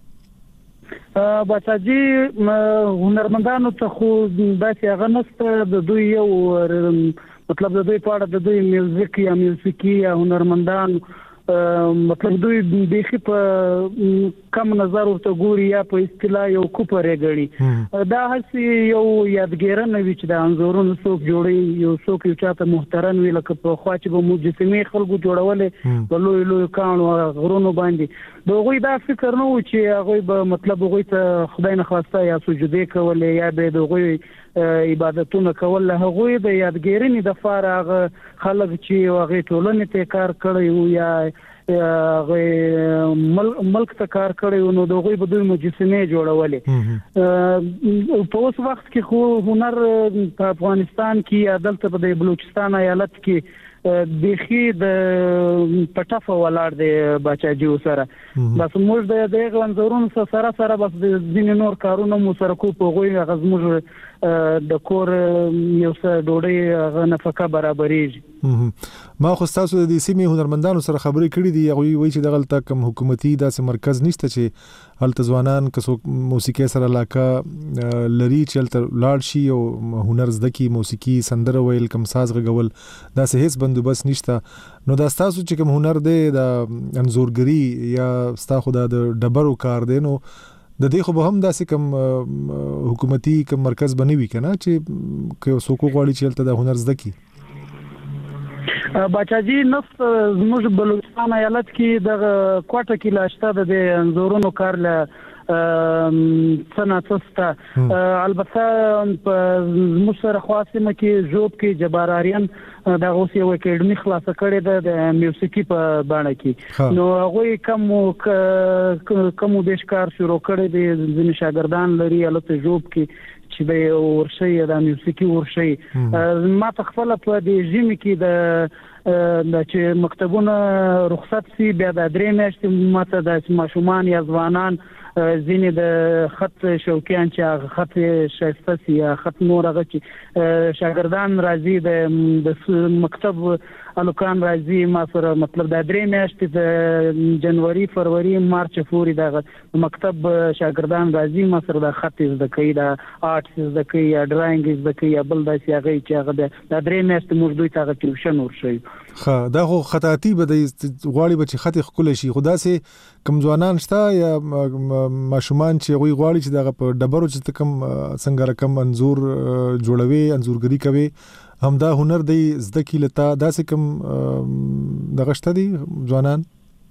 S3: بچاجي هنرمندانو ته خو داسې هغه نشته، د دوی یو مطلب د دوی په اړه د دوی میوزیک یا میوزیکي یا هنرمندان مطلب دوی بیخي په کم نظر ورته ګوري یا په اصطلاح یو کوپر یې ګڼي. دا هسې یو یادګیرنه وي چې د انځورونو څوک جوړوي، یو څوک یو چاته محترم وي، لکه پخوا چې به مجسمې خلکو جوړولې په لویو لویو کاڼو غرونو باندې. د هغوی دا فکر نه و چې هغوی به مطلب هغوی ته خدای نخواسته یا سجدې کولې یا به د هغوی عبادتونه کول. هغوی د یادګیرنې دپاره هغه خلک چې هغې ټولنې ته کار کړی و یا هغې ملک ته کار کړی و، نو د هغوی به دوی مجسمې جوړولې. په اوس وخت کې خو هنر په افغانستان کې یا دلته په د بلوچستان ایالت کې بیخي د پټفه ولاړ دی باچاجي سره. بس موږ د دغه انځورونو سره سره بس د ځینې نور کارونه مو سره کوو، په هغوی هغه زموږ د کور یو څه ډوډۍ هغه نفقه برابرېږي.
S2: ما خو ستاسو د دې سیمې هنرمندانو سره خبرې کړې دي، هغوی وایي چې دغلته کوم حکومتي داسې مرکز نشته چې هلته ځوانان که څوک موسیقۍ سره علاقه لري چې هلته لاړ شي او هنر زده کړي، موسیقي، سندره ویل، کوم ساز غږول، داسې هیڅ بندوبست نشته. نو دا ستاسو چې کوم هنر دی د انځورګري یا ستا خو د ډبرو کار دی، نو د دې خو به هم داسې کوم حکومتي کوم مرکز به نه وي که نه چې که څوک وغواړي چې هلته د هنر زده کړي؟
S3: باچاجي نفس زموږ بلوچستان ایالت کې دغه کوټه کې لا شته د انځورونو کار له څه نه څه شته. البته په زموږ سره خوا سیمه کې ژوب کې جبار آریان دغه اوس یو اکیډمي خلاصه کړې ده د میوزیکي په بڼه کې، نو هغوی کم کم بیش کار شروع کړی دی. ځینې شاګردان لري هلته ژوب کې چې د ورشي د میوزیکي ورشي. ما ته خپله په دې ژمي کې د چې مکتبونه رخصت سي بیا د درې میاشتې ما ته د ماشومان یا ځوانان ځینې د خط شوقیان چې هغه خط ښایسته سي یا خط نور هغه چې شاګردان راځي د مکتب الوکان راځي ما سره مطلب د درې میاشتې د جنوري فروری مارچ پورې دغه مکتب شاګردان راځي ما سره د خط زده کوي، د آرټس زده کوي یا ډراینګ زده کوي یا بل داسې هغه چې هغه د درې میاشتې موږ دوی ته هغه ټیوشن ورشوي.
S2: ښه، دا خو خطاطي به د غواړي به چې خط ښکلی شي، خو داسې کوم ځوانان شته یا ماشومان چې هغوی غواړي چې دغه په ډبرو چې ته کوم څنګه رقم انځور جوړوي، انځورګري کوي، همدا هنر دی زده کړي لته، داسې کوم دغه شته دي ځوانان؟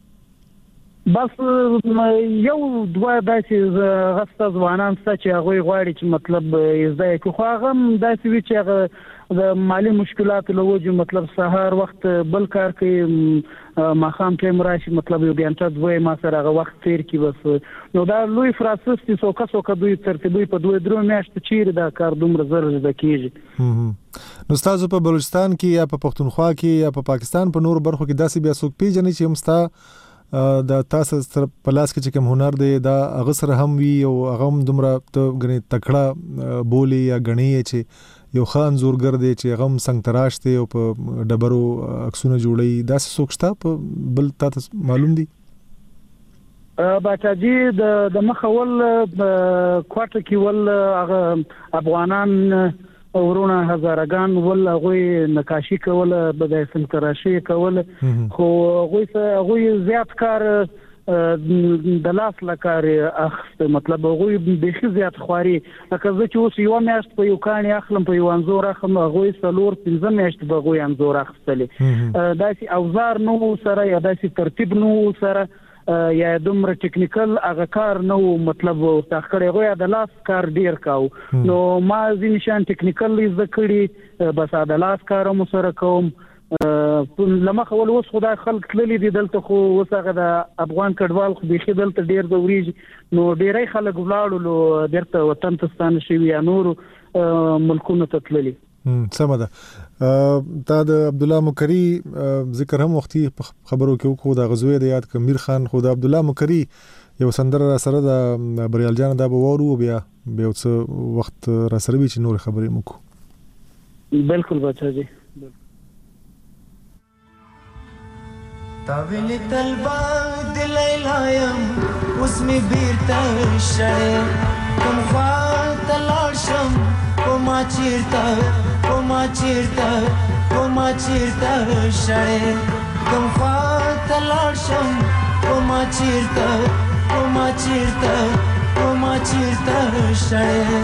S3: بس یو دوه داسې غسته ځوانان شته چې هغوی غواړي چې مطلب زده کړي، خو هغه هم داسې وي چې هغه د مالي مشکلاتو له وجې مطلب سهار وخت بل کار کوي، ماښام ټایم راشي مطلب یو ګنټه دوه ما سره هغه وخت تیر کړي. بس نو دا لوی پروسس دی، څوکه څوکه دوی ترتیبوي په دوه درې میاشتې چیرې دا کار دومره زر زده کېږي.
S2: نو ستاسو په بلوچستان کې یا په پښتونخوا کې یا په پاکستان په نورو برخو کې داسې بیا څوک پیژني چې هم ستا د تاسو سره په لاس کې چې کوم هنر دی دا هغه سره هم وي او هغه هم دومره ته ګڼې تکړه بولي یا ګڼې چې یو ښه انځورګر دی چې هغه هم څنګ تراش دی او په ډبرو عکسونه جوړوي، داسې څوک شته په بل تاسو معلوم دي؟
S3: باچاجي د مخه ول کوټه کې ول هغه افغانان ورونه هزارګان ول هغوی نقاشي کوله، بدای سنتراشي کوله، خو هغوی هغوی زیات کار د لاس لکاري اخست مطلب هغوی بیخي زیات خواري. لکه زه چې اوس یو میاشت په یو کاڼي اخلم په یو انځور اخلم، هغوی څلور پنځه میاشتې به هغوی انځور اخیستلې. داسې اوزار نه سره یا داسې ترتیب نه سره یا دومره ټیکنیکل هغه کار نه و مطلب ورته کړی، هغوی د لاس کار ډیر کاو. نو ما ځینې شیان ټیکنیکل زده کړي، بس د لاس کار مو سره کوم. لمخه ول اوس خدای خلک تللی دي دلته، خو اوس هغه د افغان کډوال خو بیخي دلته ډیر ځورېږي، نو ډیری خلک ولاړو نو بیرته وطن ته ستانه شوي یا نورو ملکونو ته تللي.
S2: سمه ده. تا د عبدالله مکري ذکر هم وختي خبرو کې وکړو، د غزوې د یاد ک میر خان، خو د عبدالله مکري یو سندره را سره د بریال جان دا به وورو بیا بیا څه وخت را سره وي چې نور خبرې مو کو.
S3: بالکل بچا جی.
S4: تاویل تلبا دلی لایم اوس می بیرته شړې کوم خوا ته لاړ شم په ما چیرته په ما چیرته په ما چیرته شړې کوم خوا ته لاړ شم په ما چیرته په ما چیرته په ما چیرته شړې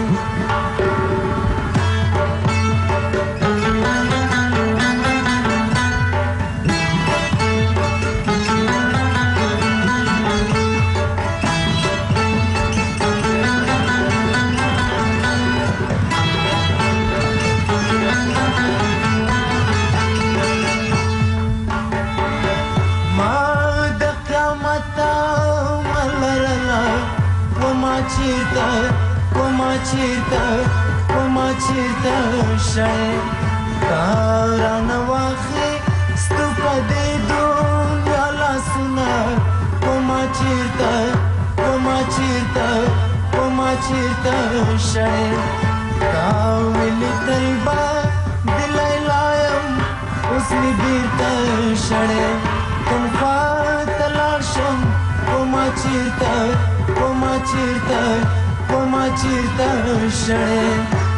S4: چیرته کومه چیرته شې تاران واخې ستوپه دې دنیا لاسونه کومه چیرته کومه چیرته کومه چیرته شې تاویل تلبا دلی لایم اوس می بیرته شړې کوم خوا ته لاړ شم کومه چیرته کومه چیرته کومه چیرته شړې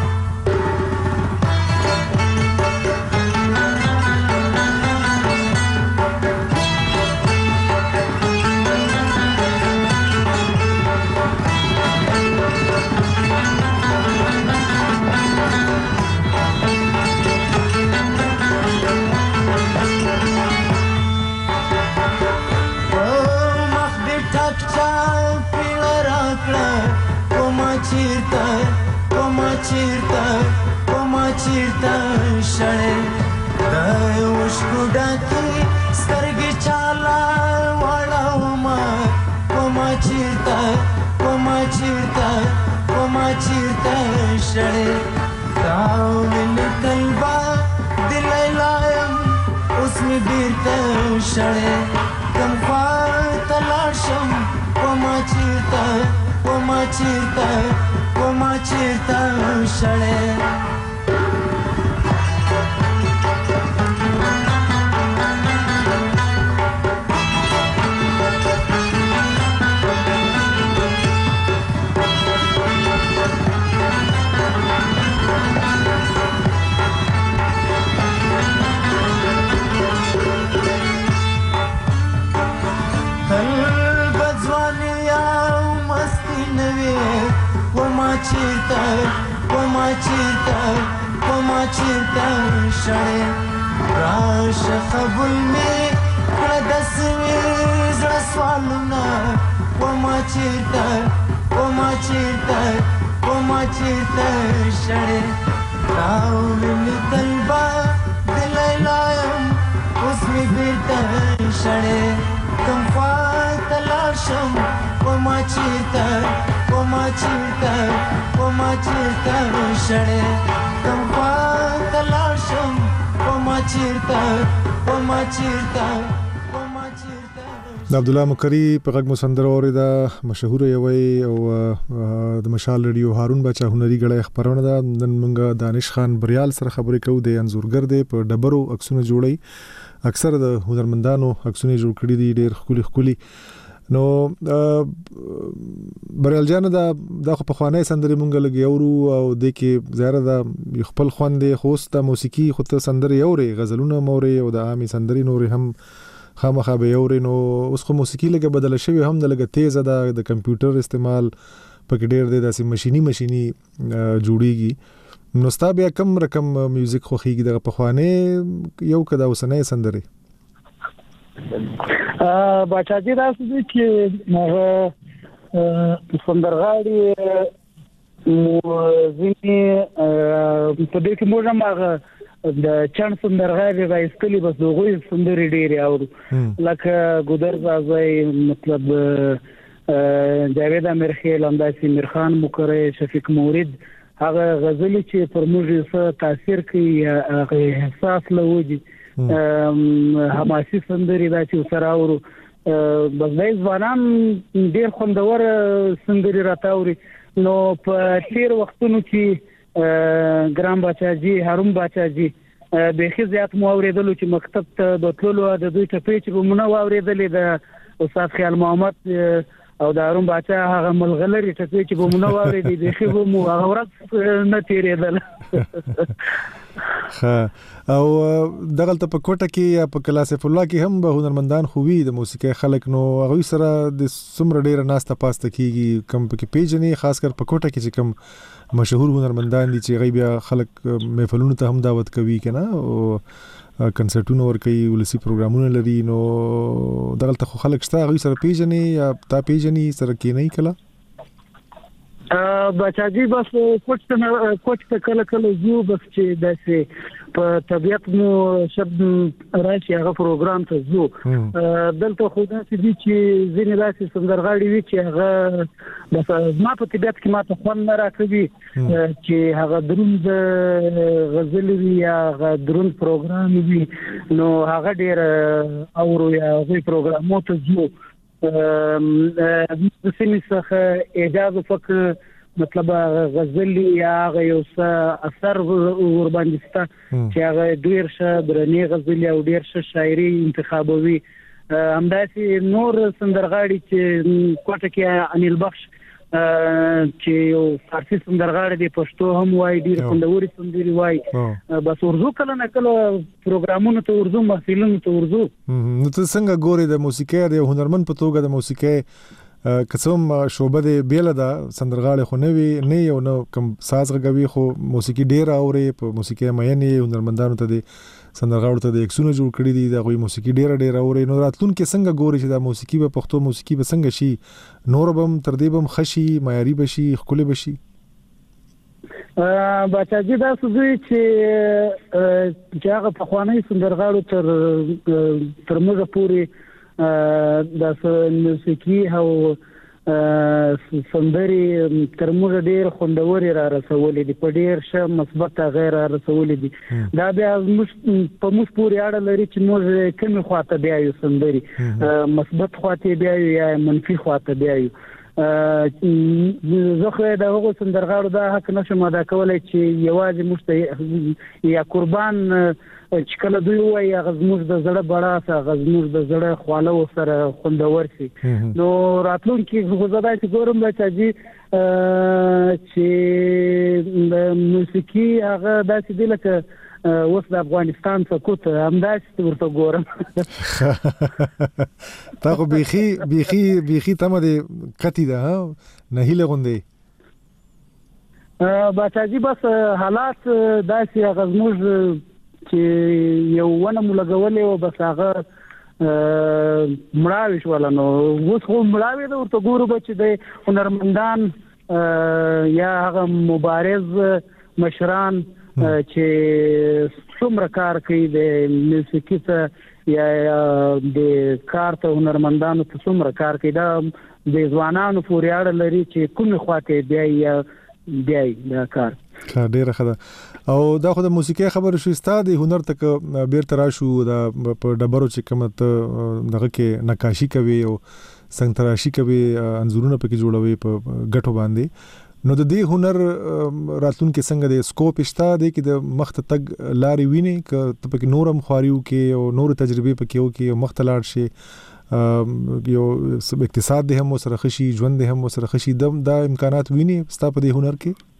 S4: چیرته کومه چیرته شړې د اوښکو ډکې سترګې چاله وړومه کومه چیرته کومه چیرته کومه چیرته شړې تاویل تلبا دلی لایم اوس می بیرته شړې کوم خوا ته لاړ شم کومه چیرته کومه چیرته کومه چیرته شړې چیرته کومه چیرته کومه چیرته شړې راشه قبول مې کړه د سوي زړه سوالونه کومه چیرته کومه چیرته کومه چیرته شړې تاویل تلبا دلی لایم اوس می بیرته شړې کوم خوا ته لاړ شم کومه چیرته کومه چیرته کومه چیرته شړې کوم خوا ته لاړ شم کومه چیرته کومه چیرته کومه چیرته
S2: د عبدالله مکری په غږ مسندر اوریدا مشهور یوي او د مشال رادیو هارون بچا هنري غړې خبرونه ده نن موږ دانش خان بریال سره خبرې کوو د انزورګر دی په ډبرو عکسونه جوړي اکثر د هنرمندانو عکسونه جوړ کړي دي ډېر خولي خولي نو بریال جان دا د خو په خوانې سندري مونږ لګي اورو او د کې زیاره دا خپل خوندې خوسته موسیقي خو ته سندري اوري غزلونه موري او د عامي سندري نوري هم خامخا به اوري نو اوس خو موسیقي لګه بدل شوی هم د لګه تیز ده د کمپیوټر استعمال پکې ډېر دی داسې ماشيني ماشيني جوړيږي نو ستا بیا کم رقم میوزیک خو خيږي د په خوانې یو کدا وسنه سندري
S3: باچا جی راځي چې هغه سندرغاړي موزیک په دې کې موږ هغه د چان سندرغاړي راځي بس دغه سندري ډېری اورو لکه ګودر راځي مطلب جاوید امرخیل همداسې میرخان مکرې شفیق مورید هغه غزل چې پر موږ څه تاثیر کوي هغه احساس لوي حماسي سندري دا چې سره اورو بس دای ځوانان ډېر خوندور سندري راتاوري نو په تیر وختونو کې ګرام بچا جی هارون بچا جی به زیات مو اوریدلو چې مکتب ته د تللو د دوی ته پیچ به مونږ اوریدلې د استاد خیال محمد او د هارون باچا هغه ملغلري ټپې چې به مونږ اوریدې به خو مو هغه ورځ نه تیرېدل.
S2: ها او دغلت په کوټه کې یا په کلاسف الله کې هم به هنرمندان خووي د موسیقي خلک نو هغه سره د سمره ډیره ناسته پاسته کیږي کم په پیجنې خاص کر په کوټه کې چې کم مشهور هنرمندان دي چې غي بیا خلک محفلونو ته هم دعوت کوي کنه او کنسرټونو ور کوي ولسی پروګرامونه لري نو دغلت خو خلک شته هغه سره پیجنې یا تا پیجنې سره کې نه کله
S3: بچاجي بس کوټ ته کوټ ته کله کله یو بس چې داسې په طبيعت مو شب راشي هغه پروګرام ته زو دلته خو داسې دي چې ځینې داسې سندرغاړي وي چې هغه بس ما په طبيعت کې ماته خوند نه راکوي چې هغه دروند غزل وي یا هغه دروند پروګرام وي نو هغه ډیر اورو یا هغه پروګرامو ته زو د سیمې څخه اجازه فکر مطلب غزل یا یو څه اثر ور باندې ستا چې هغه ډیر ښه درنې غزل او ډیر ښه شاعري انتخابوي همداسې نور سندرغاړي چې کوټه کې انیل بخش چې یو فارسی سندرغاړي د پښتو هم وای ډیر خوندوري سندري وای بس اردو کله نه کله پروګرامونو ته اردو محفلونو ته اردو
S2: نو ته څنګه ګوري د موسیقي د هنرمند په توګه د موسیقي قسم شوبه د بیل د سندرغاړي خو نه وی نه یو نو کم ساز غوي خو موسیقي ډیر اوري په موسیقي مېنې هنرمندانو ته د سندرغاړو ته د اکسونه جوړ کړی دي د غوي موسیقي ډیر ډیر اوري نو راتلون کې څنګه ګوري چې د موسیقي په پښتو موسیقي به څنګه شي نور بم تر دې بم خشي معیاري بشي خپل بشي
S3: بچا دې دا سوي چې چې هغه په خواني سندرغاړو تر تر موږ پوری د موسیقي او سندري تر موږ ډیر خوندوري را رسولې دي په ډیر ښه مثبت غیر را رسولې دي دا بیا په موږ پورې اړه لري چې موږ کومه خواته بیا یو سندري مثبت خواته بیا یا منفي خواته بیا یو زه خو دا هغه سندرغاړو دا حق نشم ادا کولای چې یوازې مشته یا قربان چې کله دوی وایي غزموز د زړه بڑا غزموز د زړه خواله سره خوندور شي نو راتلونکي غوځدا چې ګورم بچاجي چې د موسیقي هغه داسې دی لکه اوس د افغانستان سکوت همداسې ورته ګورم
S2: تا خو بيخي بيخي بيخي تمه دې کتی ده نه هیله غوندي
S3: بچاجي بس حالات داسې غزموز چې یو ونه ملګولې او بس هغه مړاوي شو نو اوس خو مړاوي د ورته ګورو بچ د هنرمندان یا هغه مبارز مشران چې څومره کار کوي د موسیقي ته یا د کار ته هنرمندانو ته څومره کار کوي دا د ځوانانو پورې اړه لري چې کومه خواته بیا یا بیا دا کار
S2: ډیره خدا او دا خو د موسیقي خبر شو استاد هنر تک بیر تراشو دا په ډبرو چې کومه دغه کې نقاشي کوي او څنګه تراشي کوي انځورونه پکې جوړوي په غټو باندې نو د دې هنر راتلون کې څنګه د سکوپ شته د کې د مخ ته تک لاري ویني ک ته پکې نورم خاريو کې او نور تجربه پکې او کې مخ ته لاړ شي یو اقتصاد د هم سره خشي ژوند د هم سره خشي دم دا امکانات ویني ستا په دې هنر کې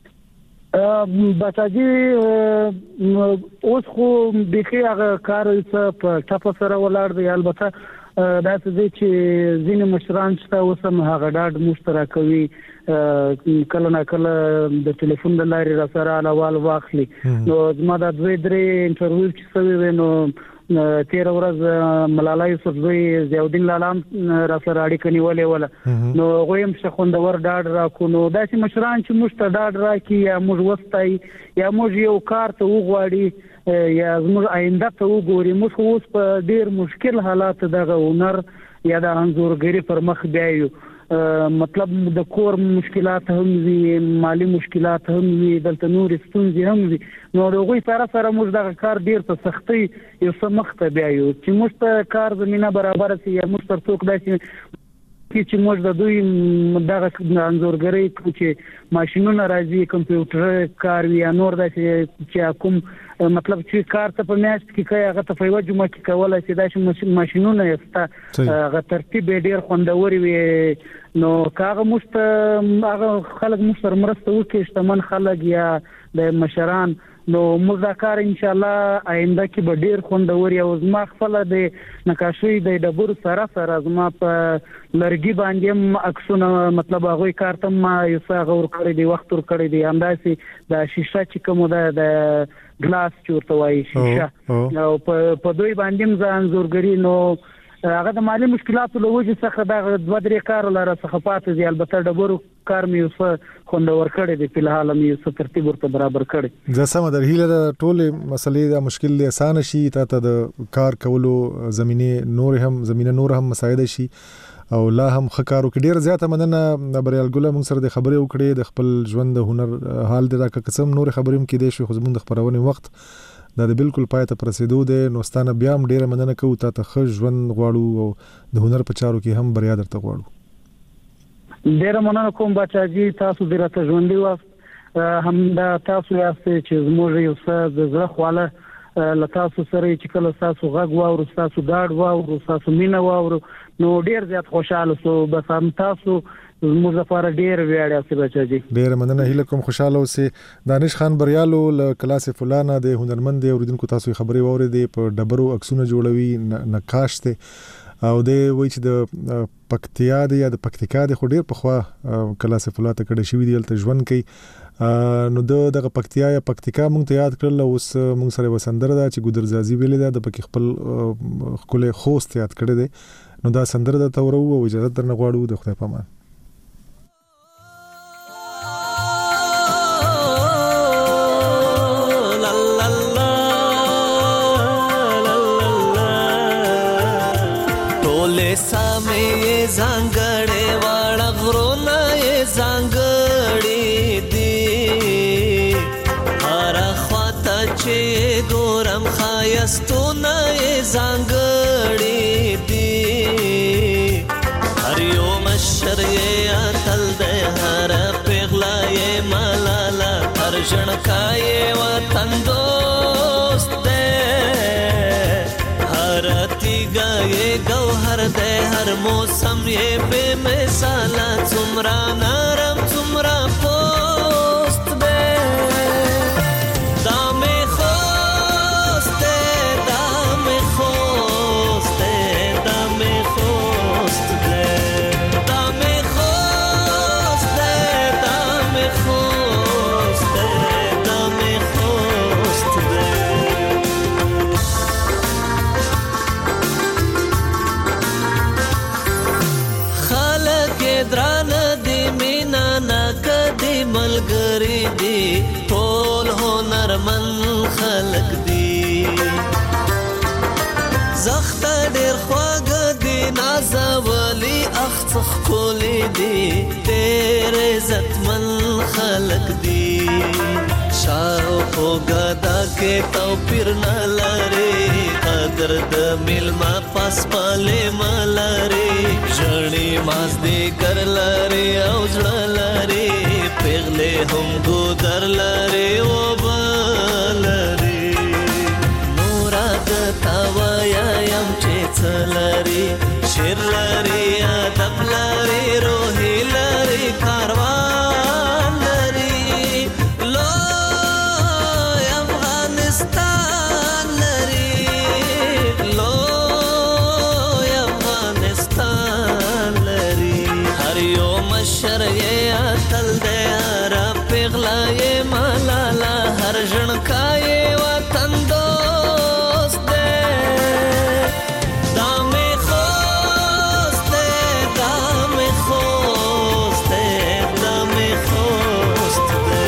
S3: بچاجي اوس خو بخي هغه کار څه په ټاپ سره ولاړ دی البته دا څه چې ځینې مشران چې اوس هم هغه ډاډ مشترکوي کله نه کله د ټلیفون د لارې را سره اړوال واخلي نو زما د دوی درې انټرویو چې سوي نو تیر ورځ ملاله یوسفزئی ضیاءالدین لالام را سره اړیکه نیولې ولا نو غویم شخوندور ډاډ راکو نو داسې مشران چې موږ ته ډاډ راکي یا موږ وستای یا موږ یو کار ته وغواړي یا موږ آینده ته وګوري موږ اوس په ډیر مشکل حالات دغه هنر یا د انځورګری پر مخ بیايو مطلب د کور مشکلات هم وي مالی مشکلات هم وي دلته نور ستونزې هم وي نو هغوی سره سره موږ دغه کار ډیر په سختۍ یو څه مخ ته بیايو چې موږ ته کار زمينه برابر شي یا موږ تر څوک داسې چې موږ د دوی دغه انځورګرۍ کوو چې ماشينونه راځي کمپیوټر کار وی نور د چې کوم مطلب چې کار ته په میاشت کې کوي هغه ته په یو جمعه کې کولای شي دا چې ماشينونه یستا هغه ترتیب ډیر خوندور وي نو کاغه مست هغه خلک مستر مرسته وکړي شتمن خلک یا د مشران نو مذاکره ان شاء الله آینده کې به ډیر خوندور او زما خپل د نقاشي د ډبر سره سره زما په لرګي باندې عکسونه مطلب هغه کار ته ما یو څه غور کړی دی وخت ور کړی دی همداسې د شیشه چې کوم د ګلاس چورته وایي شیشه او په دوی باندې ځان زورګری نو هغه د مالی مشکلاتو له وجې څخه د دوه درې کار لاره څخه پاتې دي البته ډبرو کار مې څه خوندور کړی دی په الحال مې څه ترتیب ورته برابر کړی
S2: زه سم در هیله ټولې مسلې د مشکل له اسانه شي ته د کار کولو زمينه نور هم زمينه نور هم مساعده شي او لا هم خکارو کې ډیر زیاته مننه بریال ګل موږ سره د خبرې وکړې د خپل ژوند د هنر حال د راکه قسم نور خبرې هم کې دي شو خو زموږ د خبرونه وخت دا د بالکل پای ته پرسیدو ده نو ستانه بیا هم ډیره مننه کوو ته ښه ژوند غواړو او د هنر په چارو کې هم بریا درته غواړو
S3: ډیره مننه کوم بچاجي تاسو ډیره ته ژوندۍ وخت هم دا تاسو یاست چې زموږ یو څه د زړه خواله لتاسو سره چې کله تاسو غږ واورو تاسو داډ واورو تاسو مینا واورو نو ډیر زیات خوشاله سو بس هم تاسو زموږ لپاره ډیر ویاړ یاست بچاجي
S2: ډیر مننه هیله کوم خوشاله اوسئ دانش خان بریالو له کلاس فلانه د هنرمند اوریدونکو تاسو خبري واورېدې په ډبرو عکسونه جوړوي نقاش ته او د وای چې د پکتیا د یا د پکتیکا د خډیر په خوا کلاس فلاته کړه شوی دی تل ژوند کوي نو دغه پکتیا یا پکتیکا مونږ ته یاد کړل اوس مونږ سره وسندره ده چې ګودرزازي ویلې ده د پکې خپل خپل خوست یاد کړی دی نو دا سندره د تورو او اجازه درنه غواړو د خدای پامان
S6: زنګړې واړه غرونه یې زنګړې دي هر خواته چې ګورم ښایستونه یې زنګړې دي هر یو مشر یې اتل دی هر پیغله یې ملاله هر ژړکا یې وطن دوست دی هر تیګه یې ګوهر دی هر موسم یې بے مثاله څومره نرم څومره پوست دی دا مې خوست دی دا مې خوست دی دا مې خوست دی دا مې خوست دی دا مې خوست دی دا مې خوست دی دران دی مینا نکدی ملګری دی ټول هنرمن خلق دی زخت ډیر خواږه دی نازولی اخڅخ کولی دی ډیر عزتمن خلق دی شاو خو ګدا کې توپیر نه لري قدر د ملما پاس پاله ملري ژړې ماز دې کر لري او ځړ لري پیغله هم ګودر لري او بلري نورا د تاویا يم چې څلري شیر لري ادب لري روحي لري کاروان لري لو افغانستان لري لو افغانستان لري هر یو مشر یې اتل دی هر پیغله یې ملاله هر ژړکا یې وطن دوست دی دا مې خوست دی دا مې خوست دی دا مې خوست دی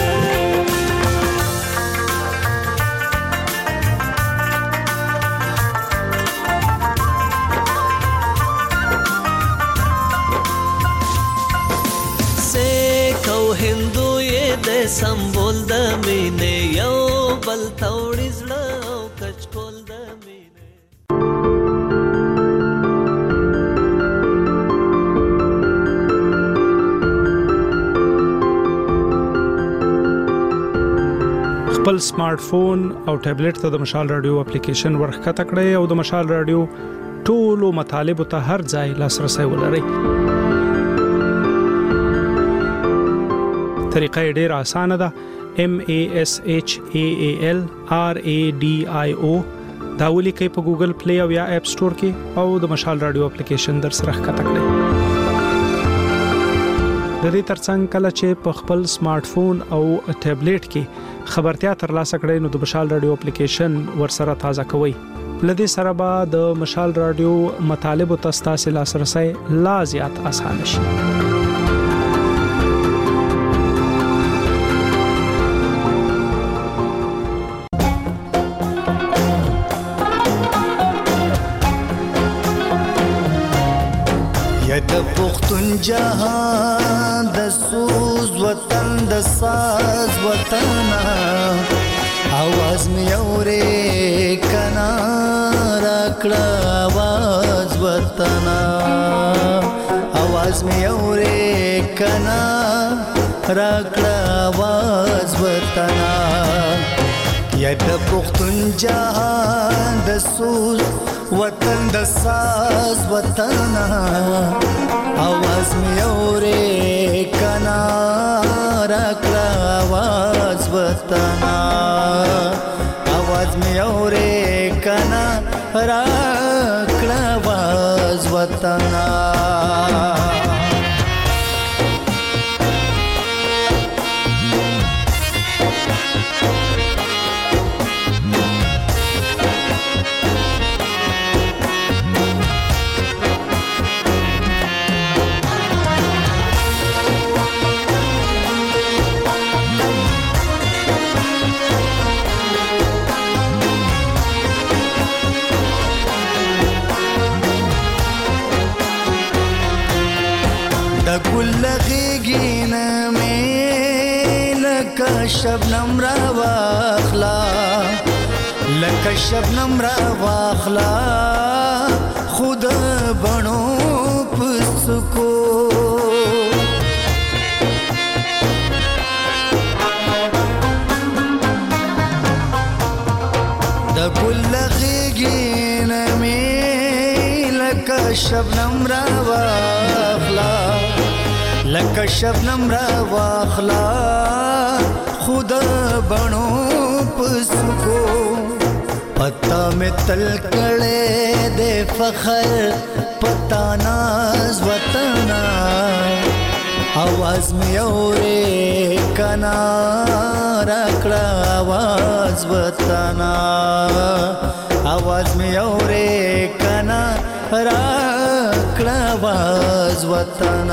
S6: هندو یې د سمبول د مینې یو بل توړي زړه او کچکول د مینې
S7: خپل سمارټ فون او ټابلیټ ته د مشال رادیو اپلیکیشن ورخکته کړئ او د مشال رادیو ټولو مطالب ته هر ځای لاسرسي ولرئ. طریقه ډیره اسانه ده. M A S H A A L R A D I O دا ولیکئ په ګوګل پلی او یا اپ سٹور کې او د مشال رادیو اپلیکیشن در سره ښکته کړئ. د دې ترڅنګ کله چې په خپل سمارټ فون او ټابلیټ کې خبرتیا ترلاسه کړئ نو د مشال رادیو اپلیکیشن ورسره تازه کوئ. لدې سره به د مشال رادیو مطالب او تاسو لاسرسي لا زیات اسانه شي.
S8: د پختون جهان د سوز وطن د ساز وطن आवाज می اورې کنا راکړه आवाज وطن आवाज می اورې کنا راکړه आवाज وطن یا د پختون جهان د سوز وطن د ساز وطن आवाज می اورې کنا راکړه आवाज وطن आवाज می اورې کنا راکړه आवाज وطن. شبنم را واخلا لکه شبنم را واخلا خود بڼو پسکو د ګل غېږې نه مې لکه شبنم را واخلا لکه شبنم را واخلا خود بڼو پسکو پتا میں تل کڑے دے فخر پتا ناز وطن आवाज میں اورے کنا راکڑا आवाज وطن आवाज میں اورے کنا راکڑا आवाज وطن.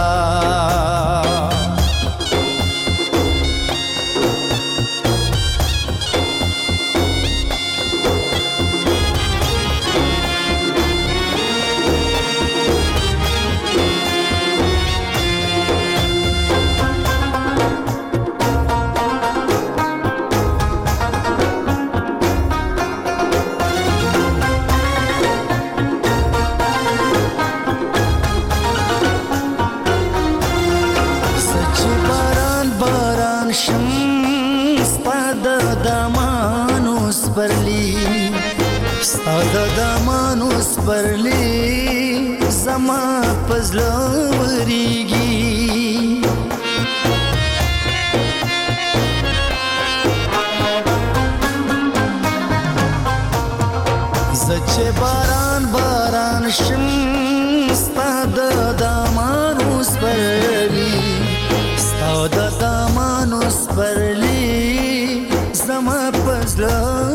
S8: ساده دمانوس برلی زما پزله وریږي زچه باران باران شم ساده دمانوس برلی ساده دمانوس برلی زما پزله